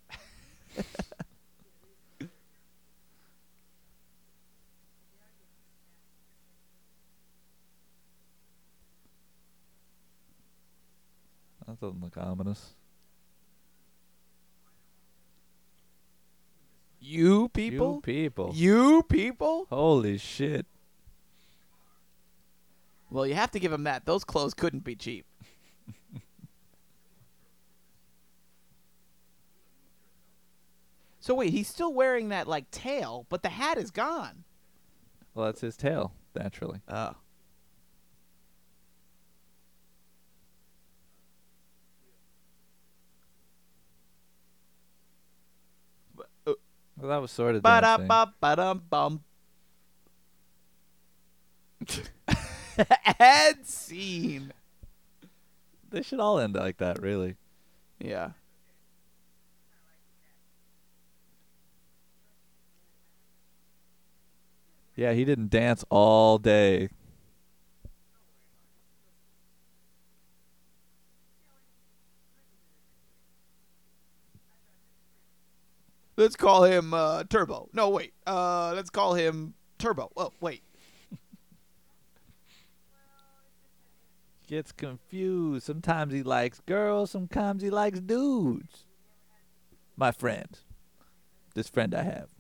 That doesn't look ominous. You people? You people. You people? Holy shit. Well, you have to give them that. Those clothes couldn't be cheap. So wait, he's still wearing that like tail, but the hat is gone. Well, that's his tail, naturally. Oh. Well, that was sort of Ba da dancing. ba ba dum bum. Ad scene. They should all end like that, really. Yeah. Yeah, he didn't dance all day. Let's call him uh, Turbo. No, wait. Uh, let's call him Turbo. Oh, wait. Gets confused. Sometimes he likes girls, sometimes he likes dudes. My friend. This friend I have.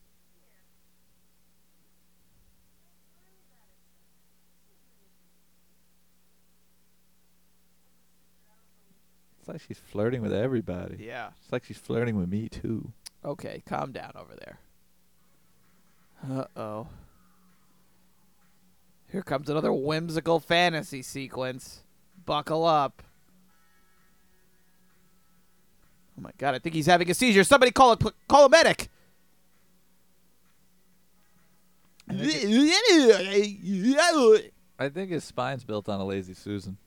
It's like she's flirting with everybody. Yeah. It's like she's flirting with me, too. Okay, calm down over there. Uh-oh. Here comes another whimsical fantasy sequence. Buckle up. Oh my god, I think he's having a seizure. Somebody call a call a medic. I think his spine's built on a lazy Susan.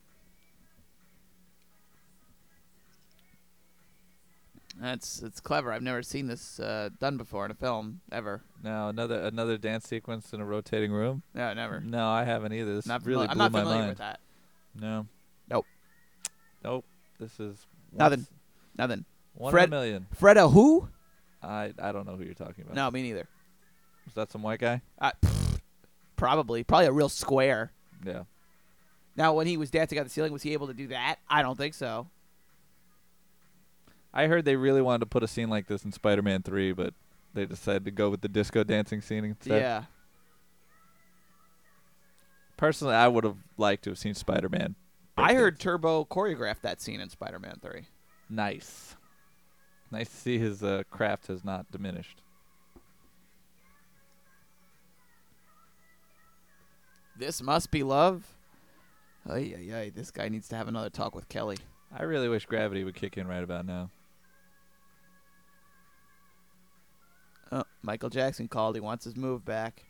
That's it's clever. I've never seen this uh, done before in a film ever. Now another another dance sequence in a rotating room. No, never. No, I haven't either. This Not really fami- I'm blew not my familiar mind. with that. No. Nope. Nope. This is Nothing. once- Nothing. One Fred- in a million. Freda who? I I don't know who you're talking about. No, me neither. Is that some white guy? Uh, pfft, probably. Probably a real square. Yeah. Now, when he was dancing on the ceiling, was he able to do that? I don't think so. I heard they really wanted to put a scene like this in Spider-Man three, but they decided to go with the disco dancing scene instead. Yeah. Personally, I would have liked to have seen Spider-Man. I breakdance. heard Turbo choreograph that scene in Spider-Man three. Nice. Nice to see his uh, craft has not diminished. This must be love. Ay, ay, ay. This guy needs to have another talk with Kelly. I really wish Gravity would kick in right about now. Oh, Michael Jackson called. He wants his move back.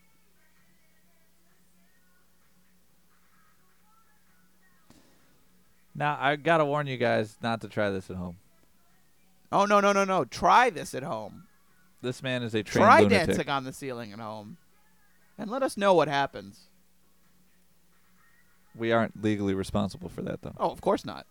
Now, I gotta warn you guys not to try this at home. Oh, no, no, no, no. Try this at home. This man is a trained Try lunatic. dancing on the ceiling at home. And let us know what happens. We aren't legally responsible for that, though. Oh, of course not.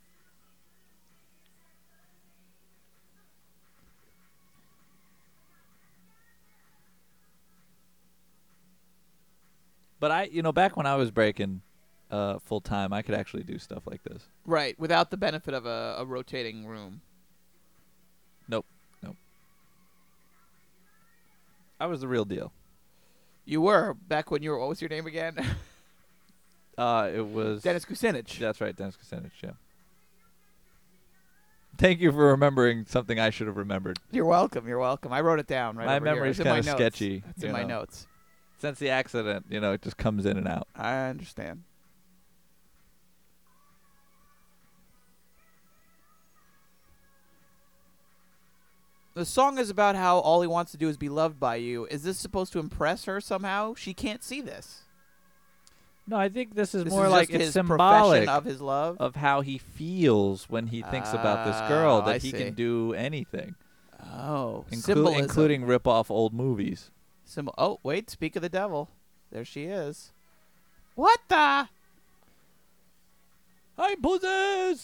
But I, you know, back when I was breaking uh, full time, I could actually do stuff like this. Right, without the benefit of a, a rotating room. Nope, nope. I was the real deal. You were back when you were. What was your name again? Uh, it was Dennis Kucinich. That's right, Dennis Kucinich. Yeah. Thank you for remembering something I should have remembered. You're welcome. You're welcome. I wrote it down. Right. My over here. memory's It's in my kind of notes. sketchy. It's you in my know. notes. Since the accident, you know, it just comes in and out. I understand. The song is about how all he wants to do is be loved by you. Is this supposed to impress her somehow? She can't see this. No, I think this is This more is like just it's his symbolic profession of his love. of how he feels when he thinks about this girl, Oh, that I he see. can do anything, Oh, inclu- symbolism. including rip off old movies. Symbol. Oh, wait. Speak of the devil. There she is. What the? I'm possessed.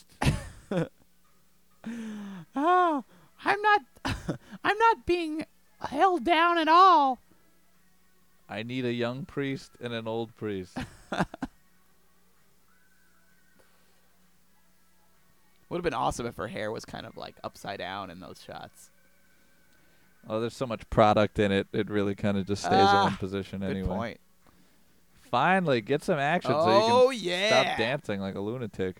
Oh, I'm not. I'm not being held down at all. I need a young priest and an old priest. Would have been awesome if her hair was kind of like upside down in those shots. Oh, there's so much product in it. It really kind of just stays in Ah, one position Good anyway. point. Finally, get some action so Oh you can yeah. stop dancing like a lunatic.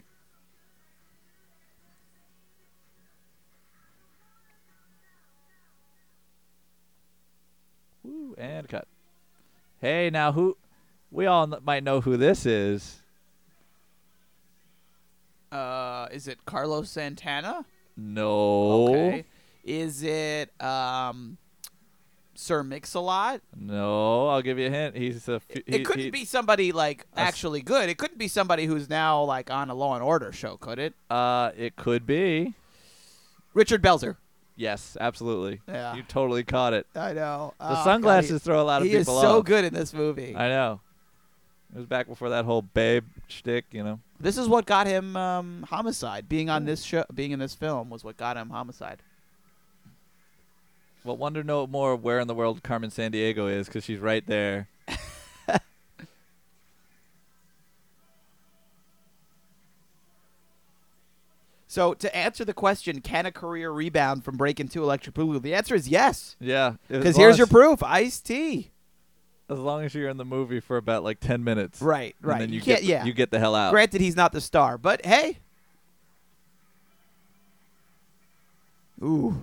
Woo, and cut. Hey, now who? We all kn- might know who this is. Uh, is it Carlos Santana? No. Okay. Is it um, Sir Mix-a-Lot? No, I'll give you a hint. He's a. F- It he- couldn't he- be somebody like a s- actually good. It couldn't be somebody who's now like on a Law and Order show, could it? Uh, it could be. Richard Belzer. Yes, absolutely. Yeah. You totally caught it. I know. The sunglasses throw a lot of He is people so off. good in this movie. I know. It was back before that whole babe shtick, you know. This is what got him um, Homicide. Being on this show, being in this film, was what got him Homicide. Well, wonder no more where in the world Carmen Sandiego is, because she's right there. So to answer the question, can a career rebound from Breaking Two Electric Boogaloo? The answer is yes. Yeah. as Because long here's as- your proof: Ice-T. As long as you're in the movie for about like ten minutes. Right, and right. then You you, can't- get, yeah. You get the hell out. Granted, he's not the star, but hey. Ooh.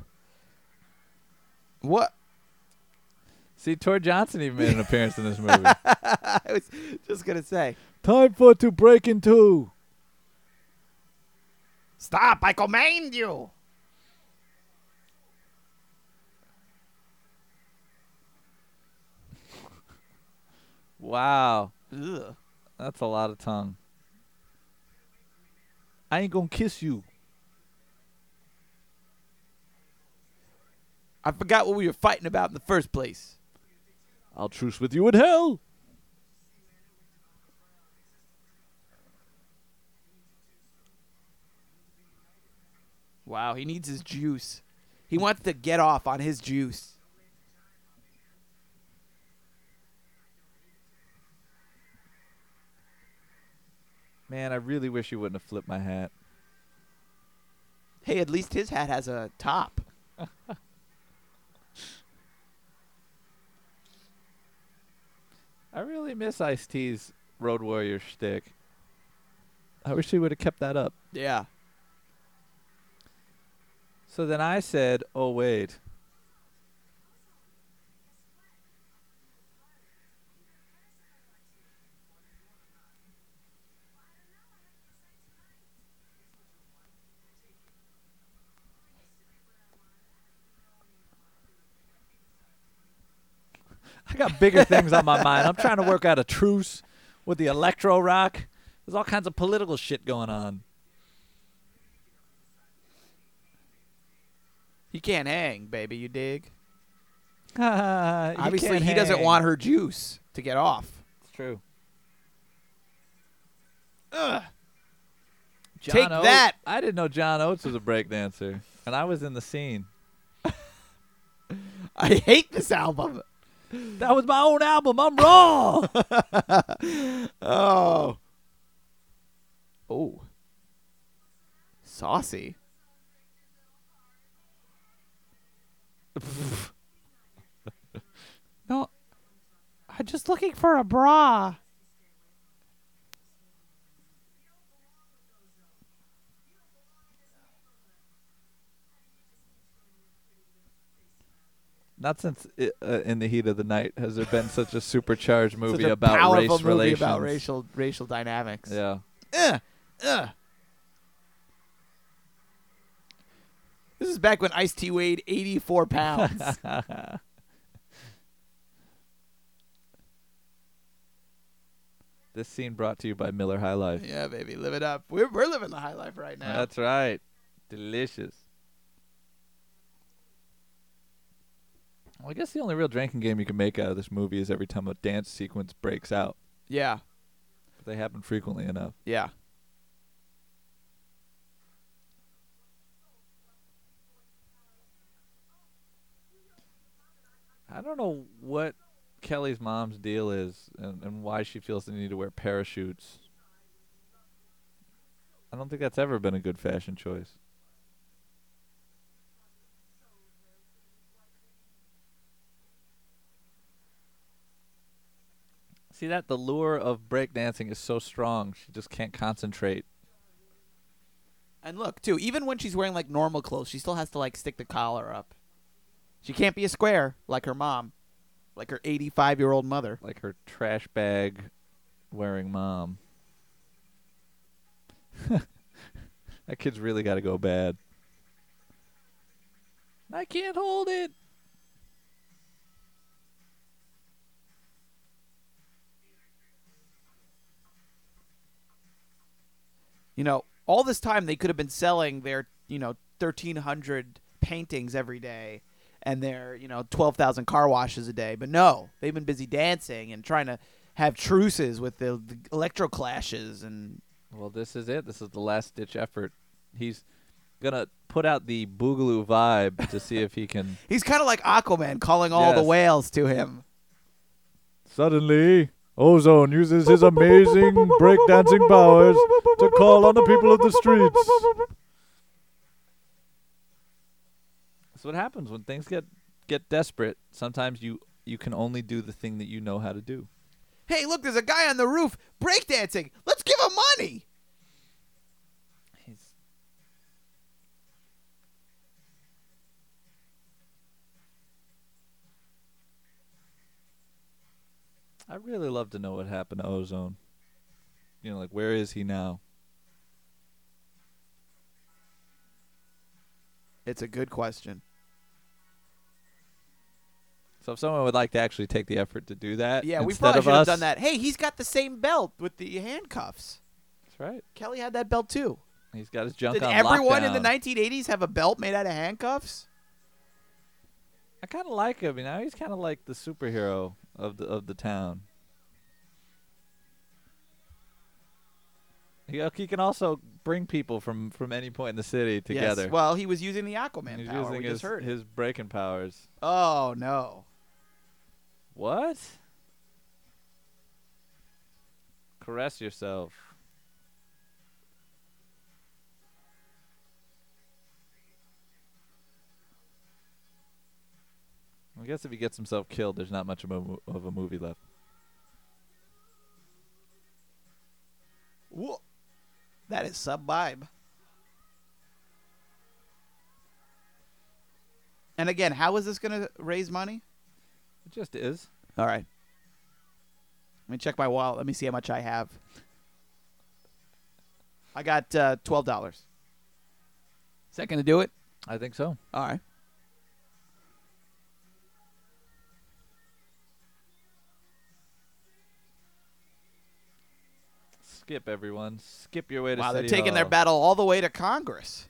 What? See, Tor Johnson even made an appearance in this movie. I was just gonna say. Time for to break in two. Stop! I command you. Wow. Ugh. That's a lot of tongue. I ain't gonna kiss you. I forgot what we were fighting about in the first place. I'll truce with you in hell. Wow, he needs his juice. He wants to get off on his juice. Man, I really wish you wouldn't have flipped my hat. Hey, at least his hat has a top. I really miss Ice-T's Road Warrior shtick. I wish he would have kept that up. Yeah. So then I said, oh, wait. I got bigger things on my mind. I'm trying to work out a truce with the electro rock. There's all kinds of political shit going on. He can't hang, baby, you dig? You Obviously, can't he doesn't hang. want her juice to get off. It's true. Ugh. John Take Oates- that. I didn't know John Oates was a breakdancer, and I was in the scene. I hate this album. That was my own album. I'm wrong. Oh. Oh. Saucy. No. I'm just looking for a bra. Not since i uh, In the Heat of the Night has there been such a supercharged movie Such a about powerful race movie relations. about racial racial dynamics. Yeah. Ugh. Ugh. This is back when Ice-T weighed eighty-four pounds. This scene brought to you by Miller High Life. Yeah, baby, live it up. We're we're living the high life right now. That's right. Delicious. Well, I guess the only real drinking game you can make out of this movie is every time a dance sequence breaks out. Yeah, But they happen frequently enough. yeah. I don't know what Kelly's mom's deal is and, and why she feels the need to wear parachutes. I don't think that's ever been a good fashion choice. See that? The lure of breakdancing is so strong, she just can't concentrate. And look, too, even when she's wearing like normal clothes, she still has to like stick the collar up. She can't be a square like her mom, like her eighty-five-year-old mother. Like her trash bag wearing mom. That kid's really got to go bad. I can't hold it. You know, all this time they could have been selling their, you know, thirteen hundred paintings every day and their, you know, twelve thousand car washes a day. But no, they've been busy dancing and trying to have truces with the, the electro clashes. And Well, this is it. This is the last ditch effort. He's gonna put out the boogaloo vibe to see if he can. he's kind of like Aquaman calling all the Yes. whales to him. Suddenly, Ozone uses his amazing breakdancing powers to call on the people of the streets. That's what happens when things get get desperate. Sometimes you you can only do the thing that you know how to do. Hey, look, there's a guy on the roof breakdancing. Let's give him money. He's I really love to know what happened to Ozone. You know, like where is he now? It's a good question. So if someone would like to actually take the effort to do that, Yeah, we instead probably of should have us, done that. Hey, he's got the same belt with the handcuffs. That's right. Kelly had that belt too. He's got his junk Did on everyone in the lockdown. nineteen eighties have a belt made out of handcuffs? I kind of like him. You know, he's kind of like the superhero of the of the town. He, uh, he can also bring people from, from any point in the city together. Yes. Well, he was using the Aquaman He's power. using We his just heard it. his breaking powers. Oh no. What? Caress yourself. I guess if he gets himself killed, there's not much of a, mo- of a movie left. Whoa. That is sub vibe. And again, how is this going to raise money? It just is. All right. Let me check my wallet. Let me see how much I have. I got uh, twelve dollars. Is that going to do it? I think so. All right. Skip, everyone. Skip your way to Wow, they're City taking their Hall. battle all the way to Congress.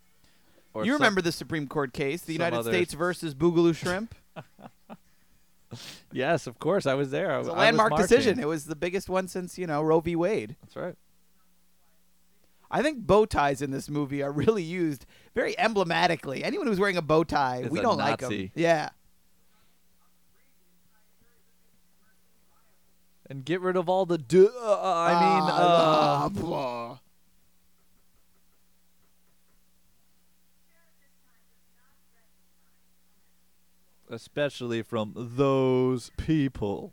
Or You some- remember the Supreme Court case, the some United other- States versus Boogaloo Shrimp? Yes, of course. I was there. I, It was a I landmark marching. decision. It was the biggest one since, you know, Roe v. Wade. That's right. I think bow ties in this movie are really used very emblematically. Anyone who's wearing a bow tie, Is we a don't like Nazi. them. Yeah. And get rid of all the. Duh, I mean, uh, Ah, blah. especially from those people.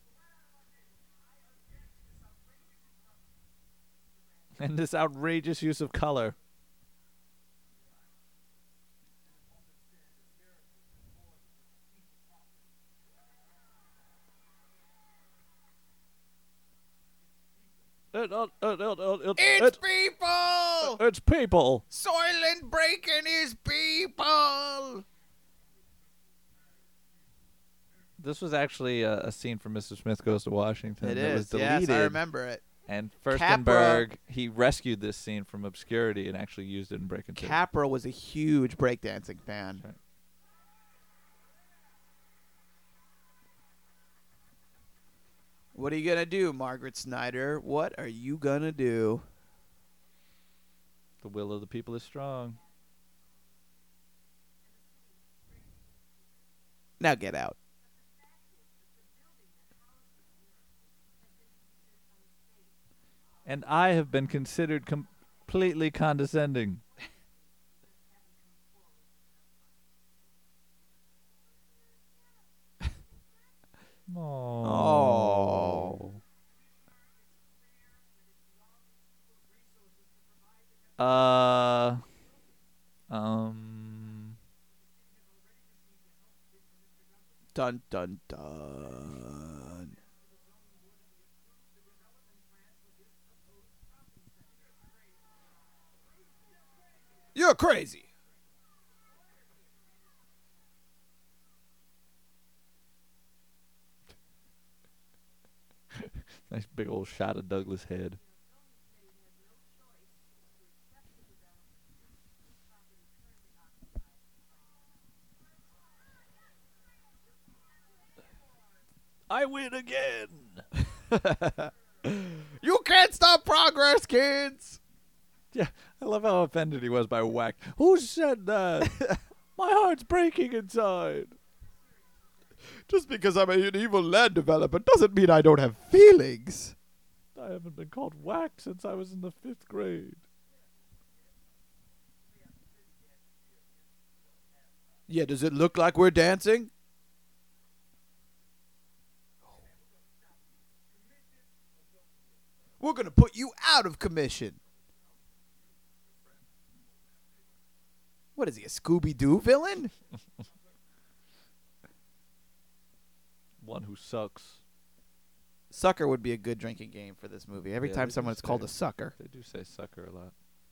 And this outrageous use of color. It, uh, it, it, it, it, It's it- people! it's people. Soylent Breaking is people! This was actually a, a scene from Mister Smith Goes to Washington. It that is. was deleted. Yes, I remember it. And Capra- Furstenberg, he rescued this scene from obscurity and actually used it in Breaking Two. Capra was a huge breakdancing fan. That's right. What are you going to do, Margaret Snyder? What are you going to do? The will of the people is strong. Now get out. And I have been considered completely condescending. Oh. Uh, um, Dun, dun, dun. You're crazy. nice big old shot of Douglas' head. I win again. You can't stop progress, kids. Yeah, I love how offended he was by whack. Who said that? My heart's breaking inside. Just because I'm an evil land developer doesn't mean I don't have feelings. I haven't been called whack since I was in the fifth grade. Yeah, does it look like we're dancing? We're going to put you out of commission. What is he, a Scooby-Doo villain? One who sucks. Sucker would be a good drinking game for this movie. Every Yeah, time they do someone is called say- a sucker. They do say sucker a lot.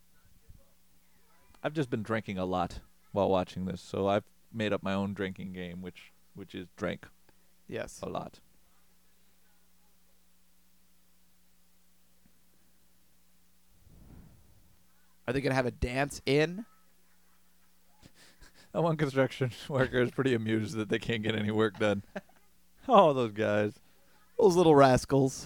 I've just been drinking a lot while watching this, so I've made up my own drinking game, which which is drink Yes. a lot. Are they going to have a dance in? That one construction worker is pretty amused that they can't get any work done. Oh, those guys. Those little rascals.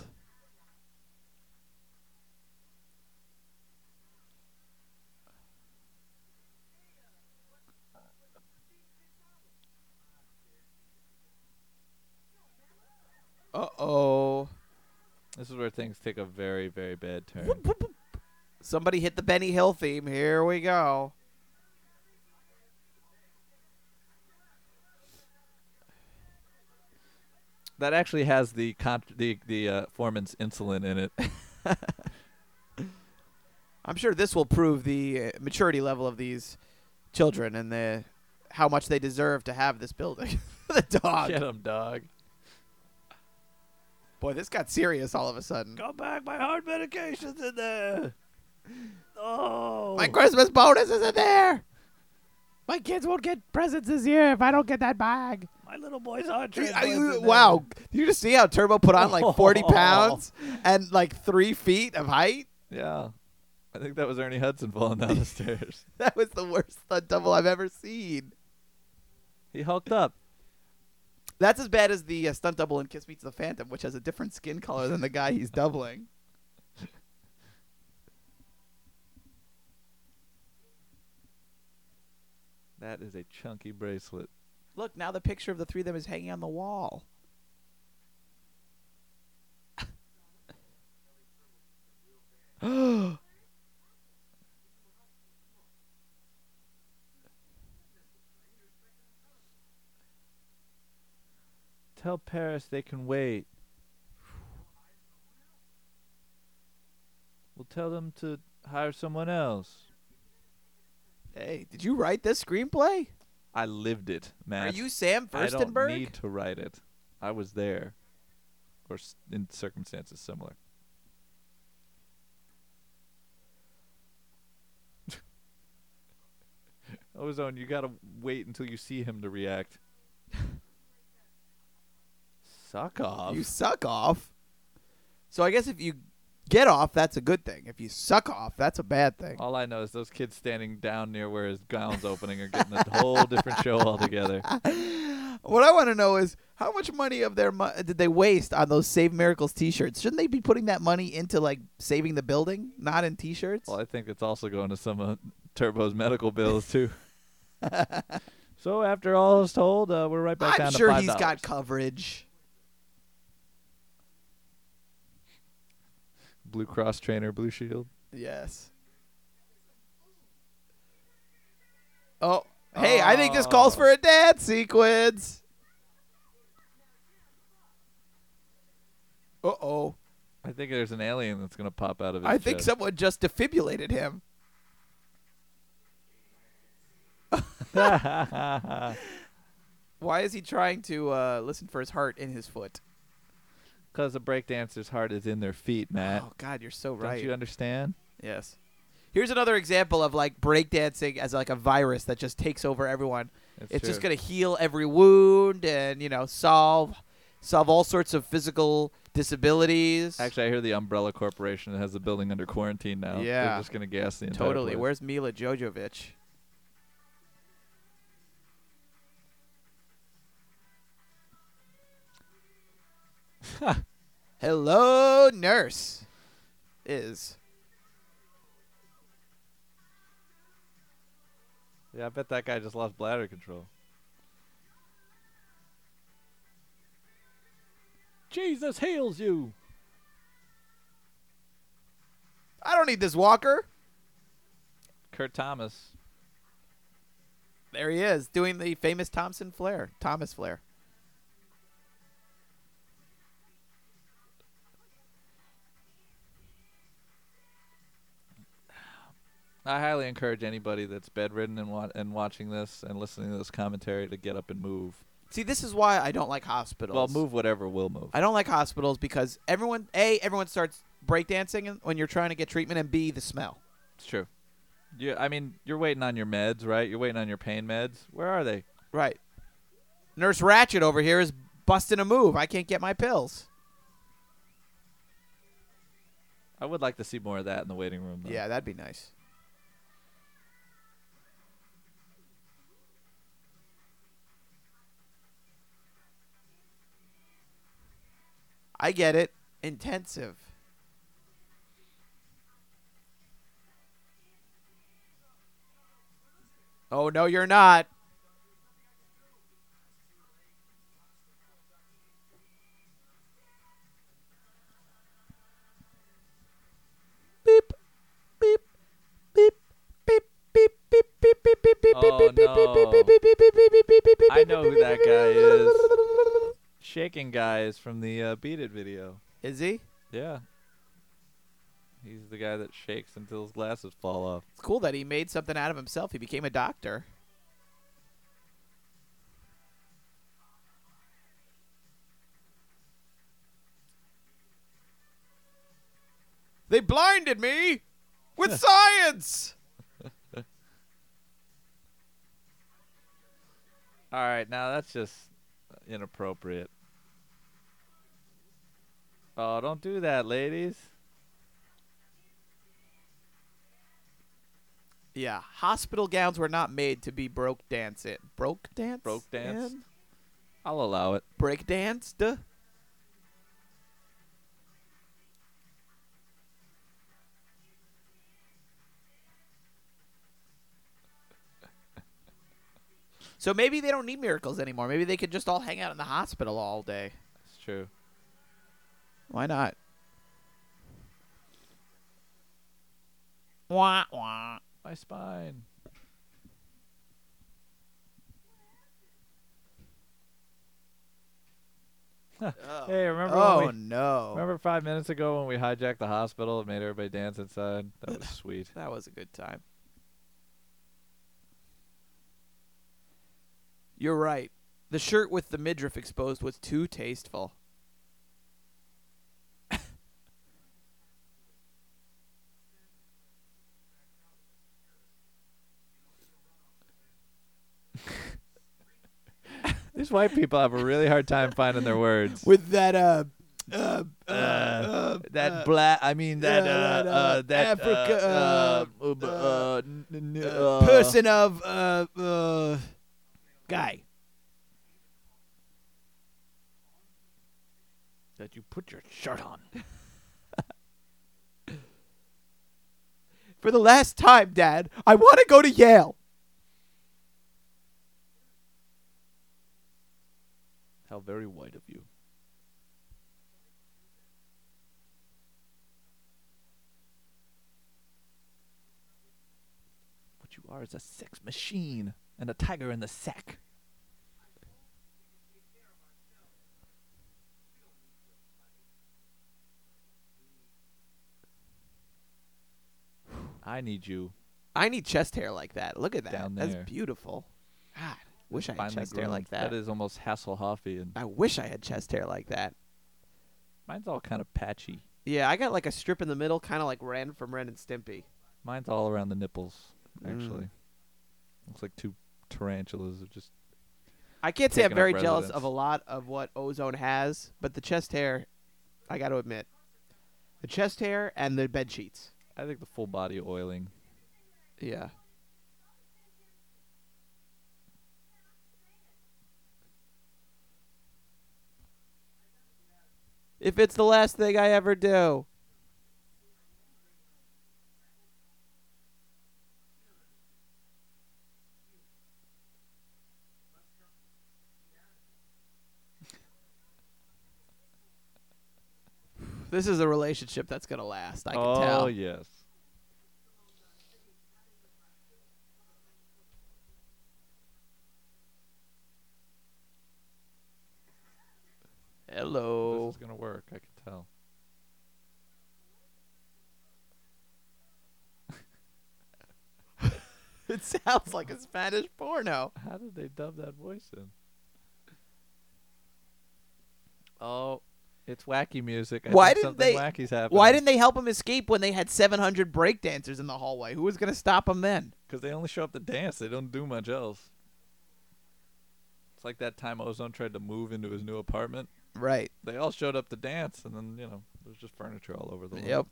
Uh-oh. This is where things take a very, very bad turn. Somebody hit the Benny Hill theme. Here we go. That actually has the con- the the uh, Foreman's insulin in it. I'm sure this will prove the uh, maturity level of these children and the how much they deserve to have this building. The dog. Get him, dog. Boy, this got serious all of a sudden. Come back, my heart medication's in there. Oh. My Christmas bonus isn't there. My kids won't get presents this year if I don't get that bag. My little boy's heart I- I- transplant's in there. wow. Did you just see how Turbo put on like forty pounds and like three feet of height? Yeah. I think that was Ernie Hudson falling down the stairs. That was the worst stunt double I've ever seen. He hulked up. That's as bad as the uh, stunt double in Kiss Meets the Phantom, which has a different skin color than the guy he's doubling. That is a chunky bracelet. Look, now the picture of the three of them is hanging on the wall. Tell Paris they can wait. We'll tell them to hire someone else. Hey, did you write this screenplay? I lived it, Matt. Are you Sam I don't Furstenberg? need to write it. I was there. Or s- in circumstances similar. Ozone, you gotta wait until you see him to react. Suck off. You suck off. So I guess if you get off, that's a good thing. If you suck off, that's a bad thing. All I know is those kids standing down near where his gown's opening are getting a whole different show altogether. What I want to know is how much money of their mo- did they waste on those Save Miracles T-shirts? Shouldn't they be putting that money into like saving the building, not in T-shirts? Well, I think it's also going to some of Turbo's medical bills too. So after all is told, uh, we're right back I'm down sure to five he's dollars. got coverage. Blue Cross trainer, Blue Shield. Yes. Oh, hey, I think this calls for a dance sequence. Uh-oh. I think there's an alien that's going to pop out of his I think chest. someone just defibrillated him. Why is he trying to uh, listen for his heart in his foot? Because a breakdancer's heart is in their feet, Matt. Oh, God, you're so Don't right. you understand? Yes. Here's another example of like breakdancing as like a virus that just takes over everyone. It's, It's true. just gonna heal every wound and you know solve solve all sorts of physical disabilities. Actually, I hear the Umbrella Corporation has the building under quarantine now. Yeah. They're just going to gas the entire totally. place. Where's Mila Jovovich? Hello, nurse. Is Yeah, I bet that guy just lost bladder control. Jesus heals you. I don't need this walker. Kurt Thomas. There he is, doing the famous Thompson Flare, Thomas Flare. I highly encourage anybody that's bedridden and, wa- and watching this and listening to this commentary to get up and move. See, this is why I don't like hospitals. Well, move whatever will move. I don't like hospitals because everyone, A, everyone starts breakdancing when you're trying to get treatment, and B, the smell. It's true. You, I mean, you're waiting on your meds, right? You're waiting on your pain meds. Where are they? Right. Nurse Ratchet over here is busting a move. I can't get my pills. I would like to see more of that in the waiting room, though. Yeah, that'd be nice. I get it. Intensive. Oh, no, you're not. Beep, beep, beep, beep, beep, beep, beep, beep, beep, beep, Oh, beep, beep, no. beep, beep, beep, beep, beep, beep, beep, beep, beep, I know who beep, that beep, guy beep, is. beep, beep. Shaking guy is from the uh, Beat It video. Is he? Yeah. He's the guy that shakes until his glasses fall off. It's cool that he made something out of himself. He became a doctor. They blinded me with science. All right, now that's just inappropriate. Oh, don't do that, ladies. Yeah, hospital gowns were not made to be broke dance in. Broke dance? Broke dance? in? I'll allow it. Break danced. So maybe they don't need miracles anymore. Maybe they could just all hang out in the hospital all day. That's true. Why not? Wah, wah. My spine. Oh. Hey, remember Oh, when we, no. remember five minutes ago when we hijacked the hospital and made everybody dance inside? That was sweet. That was a good time. You're right. The shirt with the midriff exposed was too tasteful. These white people have a really hard time finding their words. With that, uh, uh, uh, Uh, uh that uh, black, I mean that, yeah, uh, that, uh, uh, that Africa, uh, uh, uh, uh, n- n- uh, uh, person of, uh, uh, guy. that you put your shirt on. For the last time, Dad, I want to go to Yale. How very white of you. What you are is a sex machine and a tiger in the sack. I need you. I need chest hair like that. Look at that. Down That's there. beautiful. God, wish I had Finally chest hair groomed. like that. That is almost Hasselhoffian. I wish I had chest hair like that. Mine's all kind of patchy. Yeah, I got like a strip in the middle, kind of like Ren from Ren and Stimpy. Mine's all around the nipples, actually. Mm. Looks like two tarantulas are just... I can't say I'm Taking up very jealous residence. of a lot of what Ozone has, but the chest hair, I got to admit, the chest hair and the bed sheets. I think the full body oiling. Yeah. If it's the last thing I ever do. This is a relationship that's going to last, I can oh, tell. yes. Hello. This is going to work, I can tell. It sounds like a Spanish porno. How did they dub that voice in? Oh, it's wacky music. I Why think didn't something they- wacky's happening. Why didn't they help him escape when they had seven hundred breakdancers in the hallway? Who was going to stop him then? Because they only show up to dance. They don't do much else. It's like that time Ozone tried to move into his new apartment. Right. They all showed up to dance, and then, you know, there's just furniture all over the wall. Yep.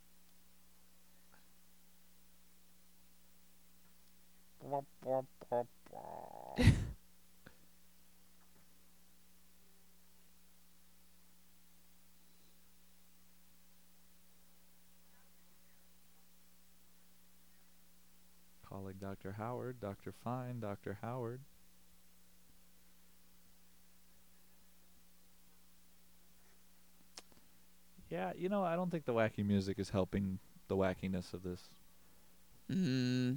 Calling Doctor Howard, Doctor Fine, Doctor Howard. Yeah, you know, I don't think the wacky music is helping the wackiness of this. Mm.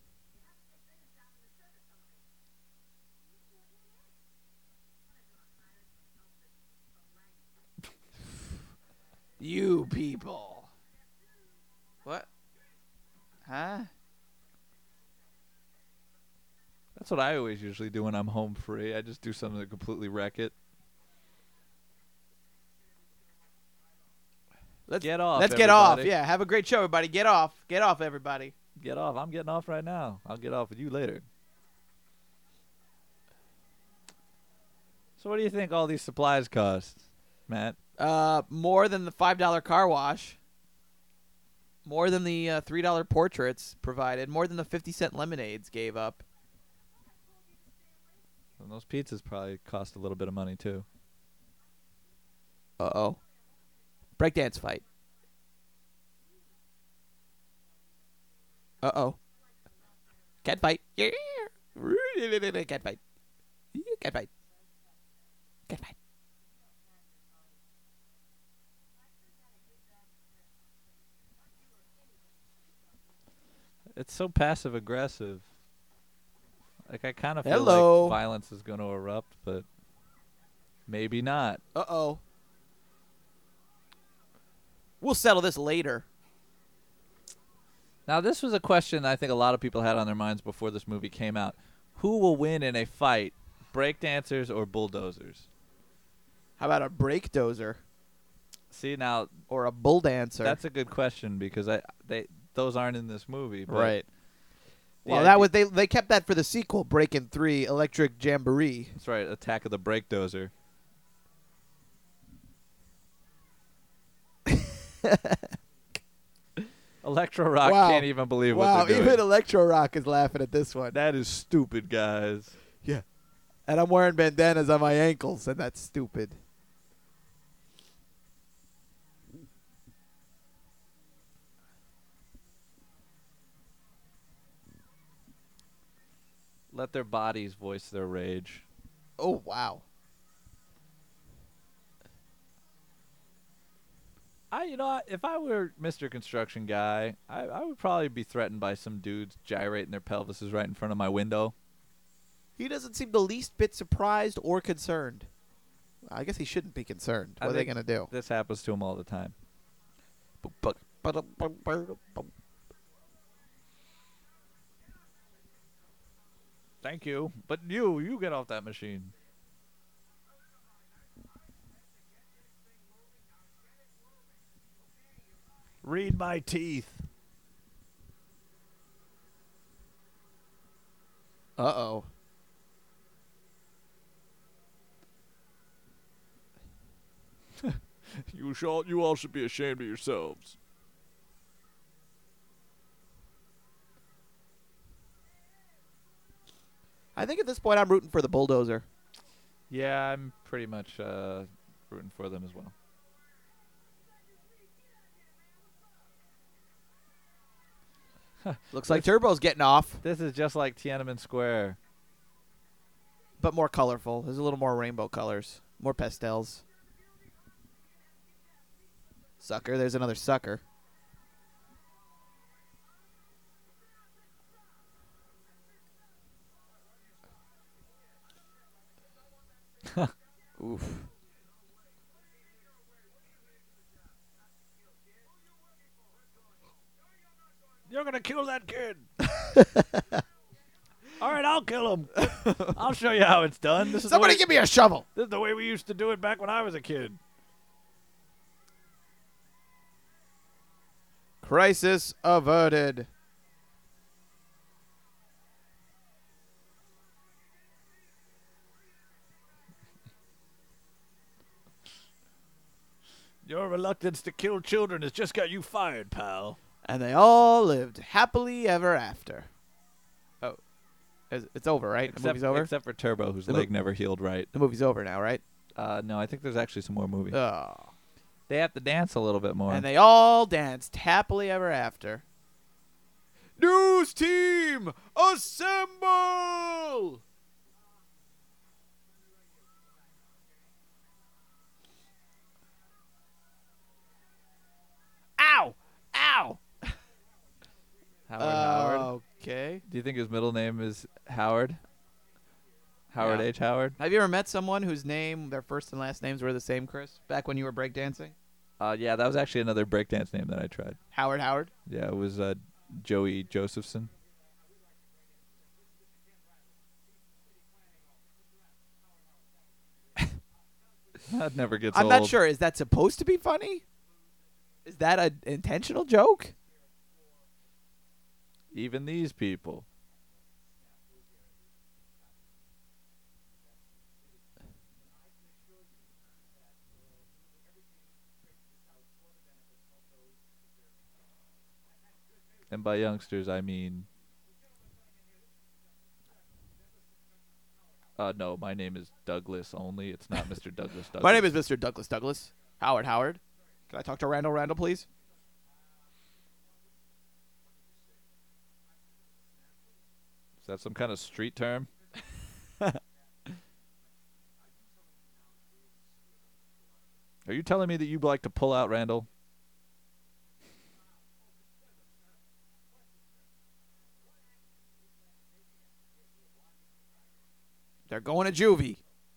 You people. What? Huh? That's what I always usually do when I'm home free. I just do something to completely wreck it. Let's Get off, Let's get off. everybody. Yeah, have a great show, everybody. Get off. Get off, everybody. Get off. I'm getting off right now. I'll get off with you later. So what do you think all these supplies cost, Matt? Uh, more than the five dollar car wash. More than the uh, three dollar portraits provided. More than the fifty cent lemonades gave up. And those pizzas probably cost a little bit of money too. Uh oh. Breakdance fight. Uh oh. Cat fight. Yeah. Cat fight. Cat fight. Cat fight. It's so passive aggressive. Like I kind of feel Hello. like violence is going to erupt, but maybe not. Uh oh. We'll settle this later. Now, this was a question I think a lot of people had on their minds before this movie came out. Who will win in a fight, breakdancers or bulldozers? How about a break dozer See, now or a bull dancer? that's a good question because I they those aren't in this movie. But right. the Well, idea- that was they. They kept that for the sequel, Breakin' Three, Electric Jamboree. That's right, Attack of the Breakdozer. Electro Rock Wow. can't even believe Wow, what they're doing. even Electro Rock is laughing at this one. That is stupid, guys. Yeah. And I'm wearing bandanas on my ankles, and that's stupid. Let their bodies voice their rage. Oh, wow. I, you know, I- if I were Mister Construction Guy, I, I would probably be threatened by some dudes gyrating their pelvises right in front of my window. He doesn't seem the least bit surprised or concerned. I guess he shouldn't be concerned. I What are they think going to do? This happens to him all the time. Thank you, but you, you get off that machine. Read my teeth. Uh-oh. You shall, you all should be ashamed of yourselves. I think at this point I'm rooting for the bulldozer. Yeah, I'm pretty much uh, rooting for them as well. Looks like Turbo's getting off, This is just like Tiananmen Square. but more colorful. There's a little more rainbow colors, more pastels. Sucker, there's another sucker. Oof. You're gonna kill that kid. All right, I'll kill him. I'll show you how it's done. This is Somebody the way, give me a shovel. this is the way we used to do it back when I was a kid. Crisis averted. Your reluctance to kill children has just got you fired, pal. And they all lived happily ever after. Oh. It's it's over, right? the Except, movie's over? except for Turbo, whose The leg mo- never healed right. The movie's over now, right? Uh, no, I think there's actually some more movie. Oh. They have to dance a little bit more. And they all danced happily ever after. News team, assemble! Ow! Ow! Howard Howard. Okay. Do you think his middle name is Howard? Howard Yeah. H. Howard? Have you ever met someone whose name, their first and last names were the same, Chris? Back when you were breakdancing? Uh, yeah, that was actually another breakdance name that I tried. Howard Howard? Yeah, it was uh, Joey Josephson. That never gets I'm old. not sure. Is that supposed to be funny? Is that an intentional joke? Even these people. And by youngsters, I mean Uh, no, my name is Douglas only. It's not Mister Douglas Douglas. My name is Mister Douglas Douglas. Howard Howard. Can I talk to Randall Randall, please? Is that some kind of street term? Are you telling me that you'd like to pull out, Randall? They're going to juvie.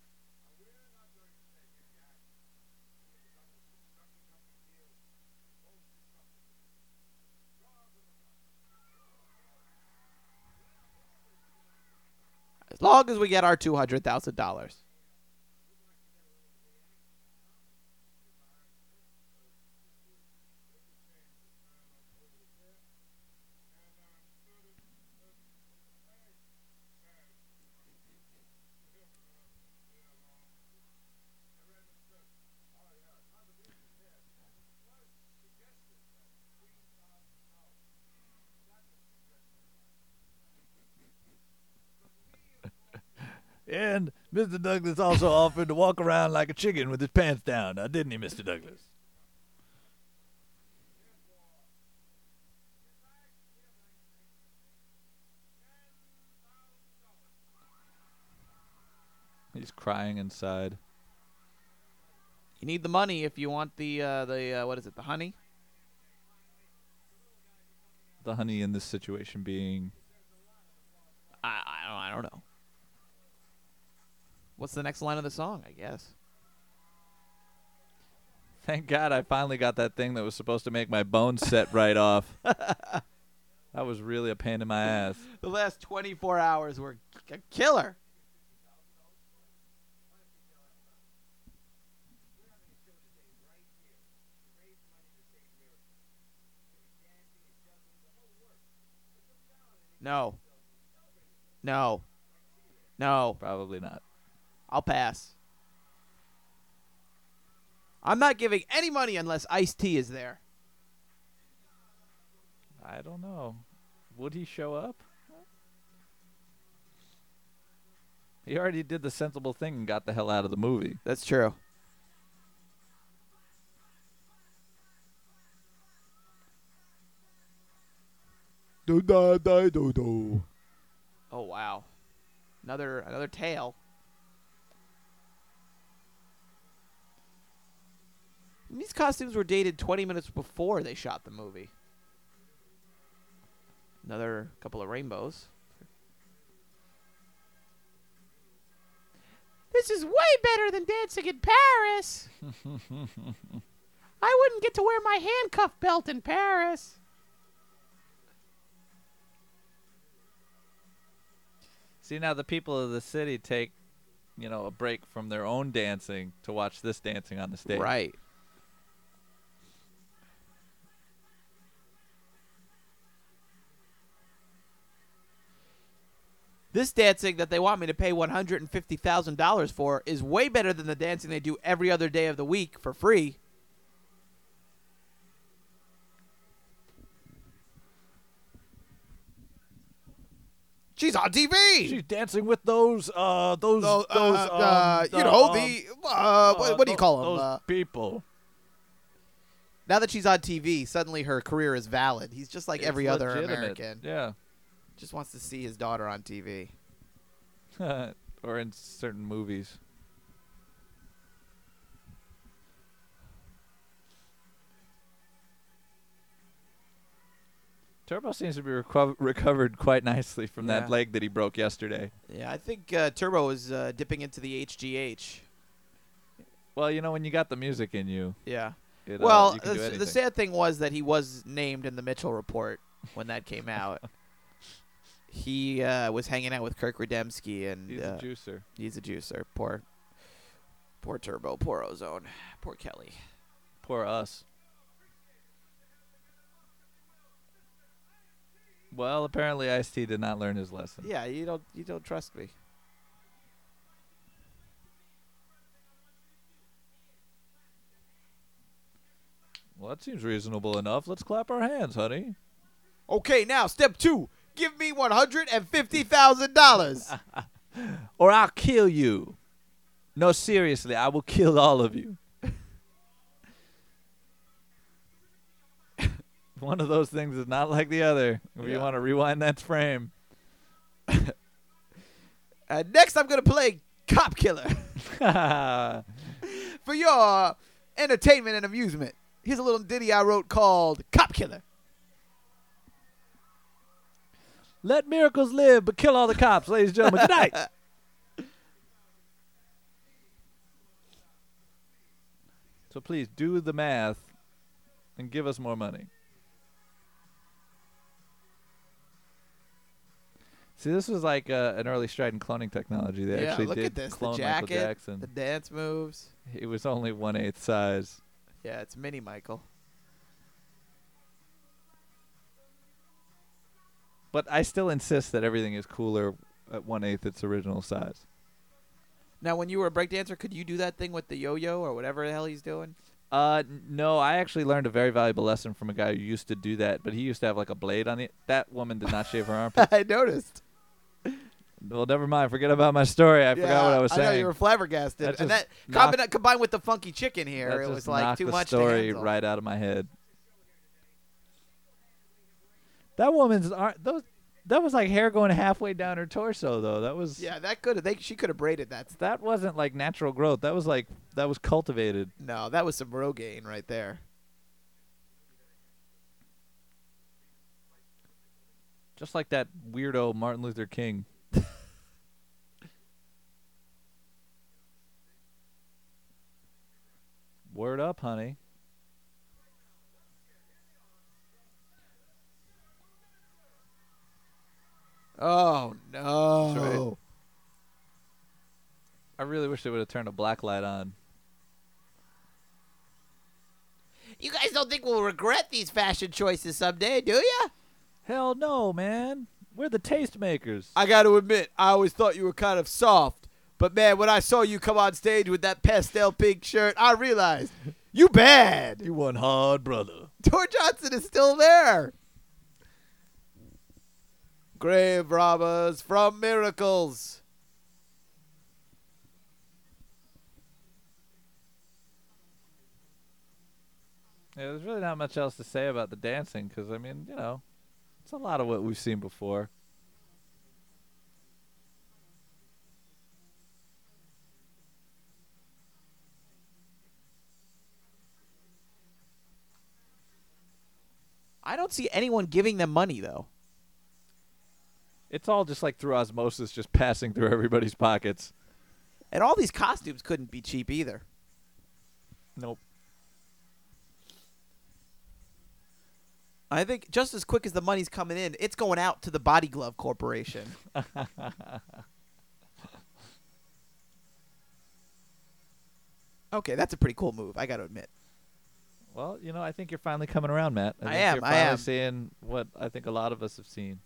As long as we get our two hundred thousand dollars. And Mister Douglas also offered to walk around like a chicken with his pants down, now didn't he, Mister Douglas? He's crying inside. You need the money if you want the uh, the uh, what is it? The honey. The honey in this situation being I I don't I don't know. What's the next line of the song? I guess. Thank God I finally got that thing that was supposed to make my bones set right off. That was really a pain in my ass. The last twenty-four hours were a killer. No. No. No. Probably not. I'll pass. I'm not giving any money unless Ice-T is there. I don't know. Would he show up? He already did the sensible thing and got the hell out of the movie. That's true. Do da da do do. Oh wow. Another another tale. And these costumes were dated twenty minutes before they shot the movie. Another couple of rainbows. This is way better than dancing in Paris. I wouldn't get to wear my handcuff belt in Paris. See, now the people of the city take, you know, a break from their own dancing to watch this dancing on the stage. Right. This dancing that they want me to pay one hundred fifty thousand dollars for is way better than the dancing they do every other day of the week for free. She's on T V. She's dancing with those, uh, those, Those, those, uh, um, uh, you uh, know, um, the, uh, what, what do you call them? Those Uh, people. now that she's on T V, suddenly her career is valid. He's just like It's every other legitimate. American. Yeah. Just wants to see his daughter on T V. Or in certain movies. Turbo seems to be reco- recovered quite nicely from Yeah. that leg that he broke yesterday. Yeah, I think uh, Turbo is uh, dipping into the H G H. Well, you know, when you got the music in you, Yeah. it, uh, Well, you can do the, anything. the sad thing was that he was named in the Mitchell Report when that came out. He uh, was hanging out with Kirk Rademsky, and He's uh, a juicer. he's a juicer. Poor, poor Turbo. Poor Ozone. Poor Kelly. Poor us. Well, apparently Ice-T did not learn his lesson. Yeah, you don't you don't trust me. Well, that seems reasonable enough. Let's clap our hands, honey. Okay, now step two. Give me one hundred and fifty thousand dollars. or I'll kill you. No, seriously, I will kill all of you. One of those things is not like the other. If Yeah. you want to rewind that frame. Uh, next, I'm going to play Cop Killer for your entertainment and amusement. Here's a little ditty I wrote called Cop Killer. Let miracles live, but kill all the cops, ladies and gentlemen. Good night. So please do the math and give us more money. See, this was like uh, an early stride in cloning technology. They yeah, actually look did at this. The clone jacket, Michael Jackson. the dance moves. It was only one eighth size. Yeah, it's mini Michael. But I still insist that everything is cooler at one eighth its original size. Now, when you were a breakdancer, could you do that thing with the yo-yo or whatever the hell he's doing? Uh, n- no, I actually learned a very valuable lesson from a guy who used to do that, but he used to have like a blade on it. That woman did not shave her armpits. I noticed. Well, never mind. Forget about my story. I yeah, forgot what I was I know saying. you were flabbergasted. That and just that knocked- combi- combined with the funky chicken here, That it just was like knocked too the much story to handle. right out of my head. That woman's ar- those that was like hair going halfway down her torso, though. That was Yeah, that could have. They she could have braided that. that wasn't like natural growth. That was like that was cultivated. No, that was some Rogaine right there. Just like that weirdo Martin Luther King. Word up, honey. Oh no! That's right. I really wish they would have turned a black light on. You guys don't think we'll regret these fashion choices someday, do ya? Hell no, man. We're the tastemakers. I got to admit, I always thought you were kind of soft. But man, when I saw you come on stage with that pastel pink shirt, I realized you bad. You one hard brother. Tor Johnson is still there. Grave robbers from Miracles. Yeah, there's really not much else to say about the dancing because, I mean, you know, it's a lot of what we've seen before. I don't see anyone giving them money, though. It's all just like through osmosis, just passing through everybody's pockets. And all these costumes couldn't be cheap either. Nope. I think just as quick as the money's coming in, it's going out to the Body Glove Corporation. Okay, that's a pretty cool move, I got to admit. Well, you know, I think you're finally coming around, Matt. I, I think am, You're I finally am. seeing what I think a lot of us have seen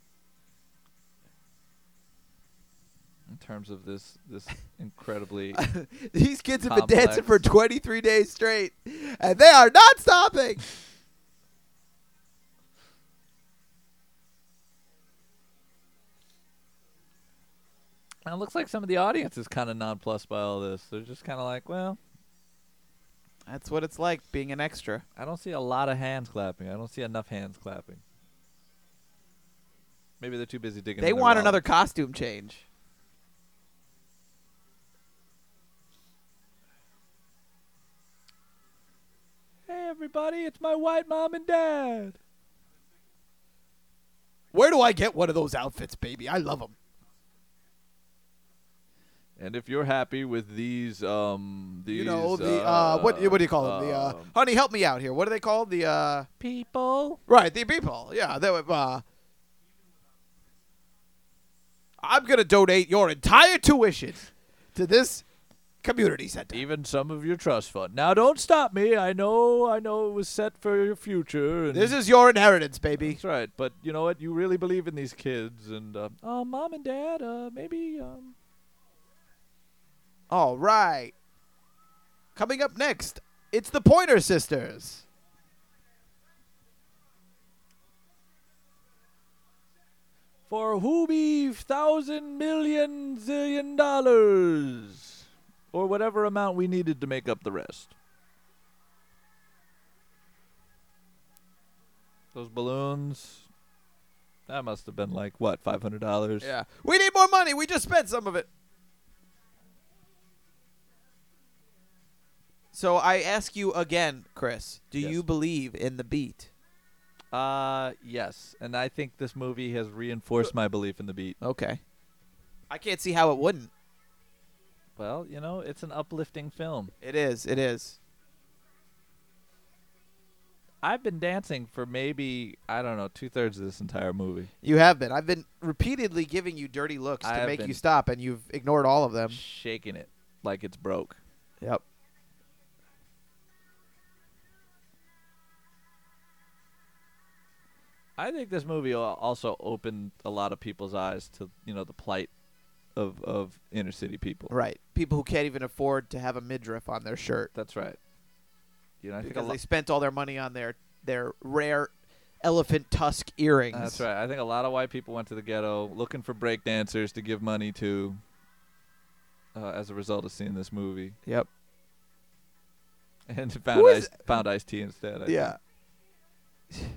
in terms of this this incredibly. These kids have been Complex. dancing for twenty-three days straight, and they are not stopping. And it looks like some of the audience is kind of nonplussed by all this. They're just kind of like, well, That's what it's like being an extra. I don't see a lot of hands clapping. I don't see enough hands clapping. Maybe they're too busy digging. They in their want wallet. another costume change. Hey, everybody! It's my white mom and dad. Where do I get one of those outfits, baby? I love them. And if you're happy with these, um, these, You know the uh, what? What do you call them? The uh, um, honey, help me out here. What are they called? The uh, people. right, the people. Yeah, they were. Uh, I'm gonna donate your entire tuition to this community center. Even some of your trust fund. Now, don't stop me. I know, I know it was set for your future. And This is your inheritance, baby. that's right. But you know what? You really believe in these kids, and uh, uh, mom and dad, uh, maybe. Um, All right. Coming up next, it's the Pointer Sisters. for whoobie thousand million zillion dollars, or whatever amount we needed to make up the rest. Those balloons, that must have been like, what, five hundred dollars? Yeah. We need more money. We just spent some of it. So I ask you again, Chris, do Yes. you believe in the beat? Uh, yes. And I think this movie has reinforced my belief in the beat. Okay. I can't see how it wouldn't. Well, you know, it's an uplifting film. It is. It is. I've been dancing for maybe, I don't know, two-thirds of this entire movie. You have been. I've been repeatedly giving you dirty looks I to have make been. you stop, and you've ignored all of them. Shaking it like it's broke. Yep. I think this movie al- also opened a lot of people's eyes to, you know, the plight of, of inner city people. Right. People who can't even afford to have a midriff on their shirt That's right. You know, I think a because lot. they spent all their money on their their rare elephant tusk earrings. That's right. I think a lot of white people went to the ghetto looking for break dancers to give money to uh, as a result of seeing this movie. Yep. And found Who is- ice, found iced tea instead. I Yeah. think.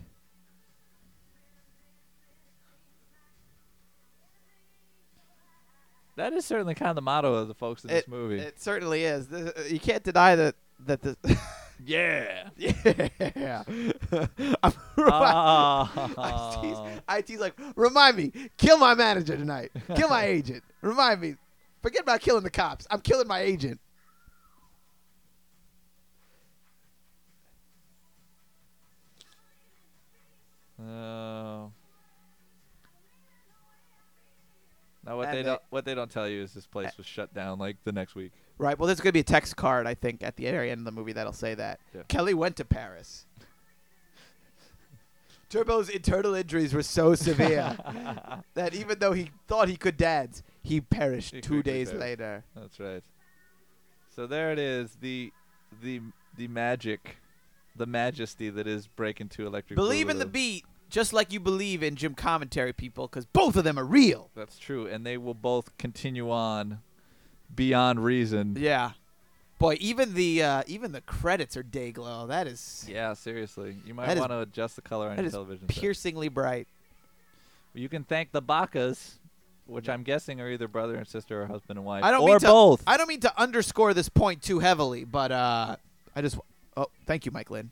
That is certainly kind of the motto of the folks in this movie. It certainly is. This, you can't deny that that the yeah. yeah. I'm- Oh. I T's like, remind me, kill my manager tonight. Kill my agent. Remind me. Forget about killing the cops. I'm killing my agent. Oh. Now what And they they- don't what they don't tell you is this place was shut down like the next week. Right. Well, there's going to be a text card, I think, at the very end of the movie that'll say that. Yeah. Kelly went to Paris. Turbo's internal injuries were so severe that even though he thought he could dance, he perished He two quickly days perished. later. That's right. So there it is, the the the magic, the majesty that is Breaking Two Electric Believe in the Boogaloo. beat just like you believe in Jim Commentary, people, because both of them are real. That's true, and they will both continue on beyond reason. Yeah. Boy, even the uh, even the credits are day glow. That is Yeah, seriously. You might That is- want to adjust the color on that your is television set. piercingly bright. You can thank the Bacas, which I'm guessing are either brother and sister or husband and wife, I don't or mean to, both. I don't mean to underscore this point too heavily, but uh, I just oh, thank you, Mike Lynn.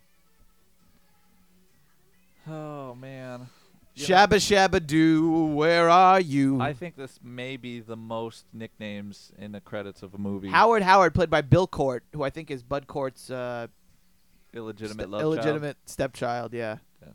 Oh man. You know, Shabba Shabba Doo, where are you? I think this may be the most nicknames in the credits of a movie. Howard Howard, played by Bill Court, who I think is Bud Court's uh, illegitimate ste- love illegitimate stepchild. Yeah. child. Yes.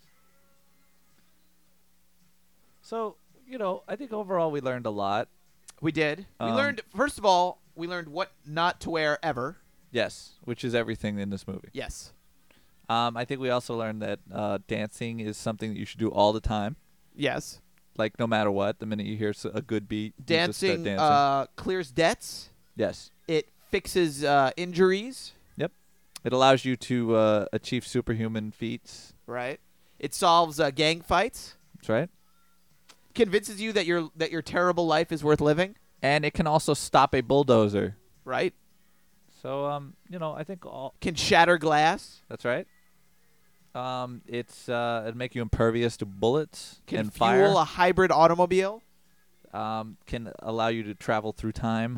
So, you know, I think overall we learned a lot. We did. We Um, learned, first of all, we learned what not to wear ever. Yes, which is everything in this movie. Yes. Um, I think we also learned that uh, dancing is something that you should do all the time. Yes. Like no matter what, the minute you hear s- a good beat, you just start Dancing, dancing. Uh, clears debts. yes, It fixes uh, injuries. it allows you to uh, achieve superhuman feats. Right. It solves uh, gang fights. That's right. Convinces you that your that your terrible life is worth living. And it can also stop a bulldozer. Right. So, um, you know, I think all Can shatter glass. that's right. Um, it's uh, it'll make you impervious to bullets Can and fuel fire. a hybrid automobile. Um, can allow you to travel through time.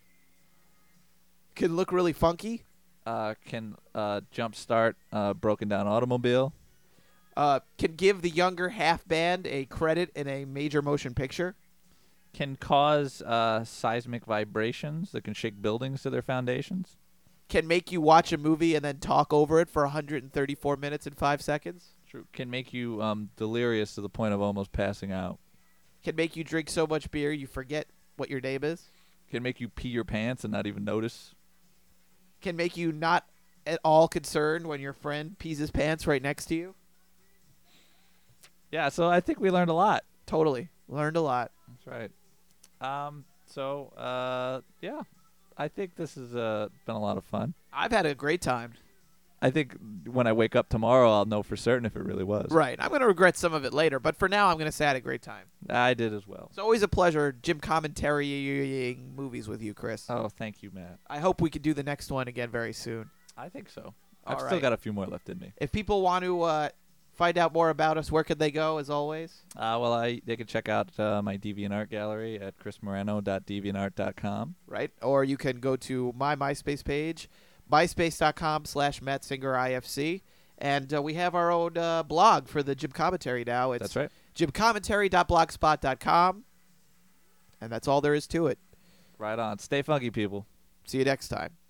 Can look really funky. Uh, can uh, jumpstart a broken down automobile. Uh, can give the younger half band a credit in a major motion picture. Can cause uh, seismic vibrations that can shake buildings to their foundations. Can make you watch a movie and then talk over it for one hundred thirty-four minutes and five seconds. True. Can make you um, delirious to the point of almost passing out. Can make you drink so much beer you forget what your name is. Can make you pee your pants and not even notice. Can make you not at all concerned when your friend pees his pants right next to you. Yeah, so I think we learned a lot. Totally. Learned a lot. That's right. Um, so, uh, yeah, I think this has uh, been a lot of fun. I've had a great time. I think when I wake up tomorrow, I'll know for certain if it really was. Right. I'm going to regret some of it later, but for now, I'm going to say I had a great time. I did as well. It's always a pleasure Jim commentarying movies with you, Chris. Oh, thank you, Matt. I hope we could do the next one again very soon. I think so. All I've right. still got a few more left in me. If people want to uh, find out more about us, where could they go, as always? Uh, well, I they can check out uh, my DeviantArt gallery at chris moreno dot deviantart dot com. Right? Or you can go to my MySpace page, myspace.com slash Matt Singer IFC. And uh, we have our own uh, blog for the Jim Commentary now. It's That's right. jim commentary dot blogspot dot com. And that's all there is to it. Right on. Stay funky, people. See you next time.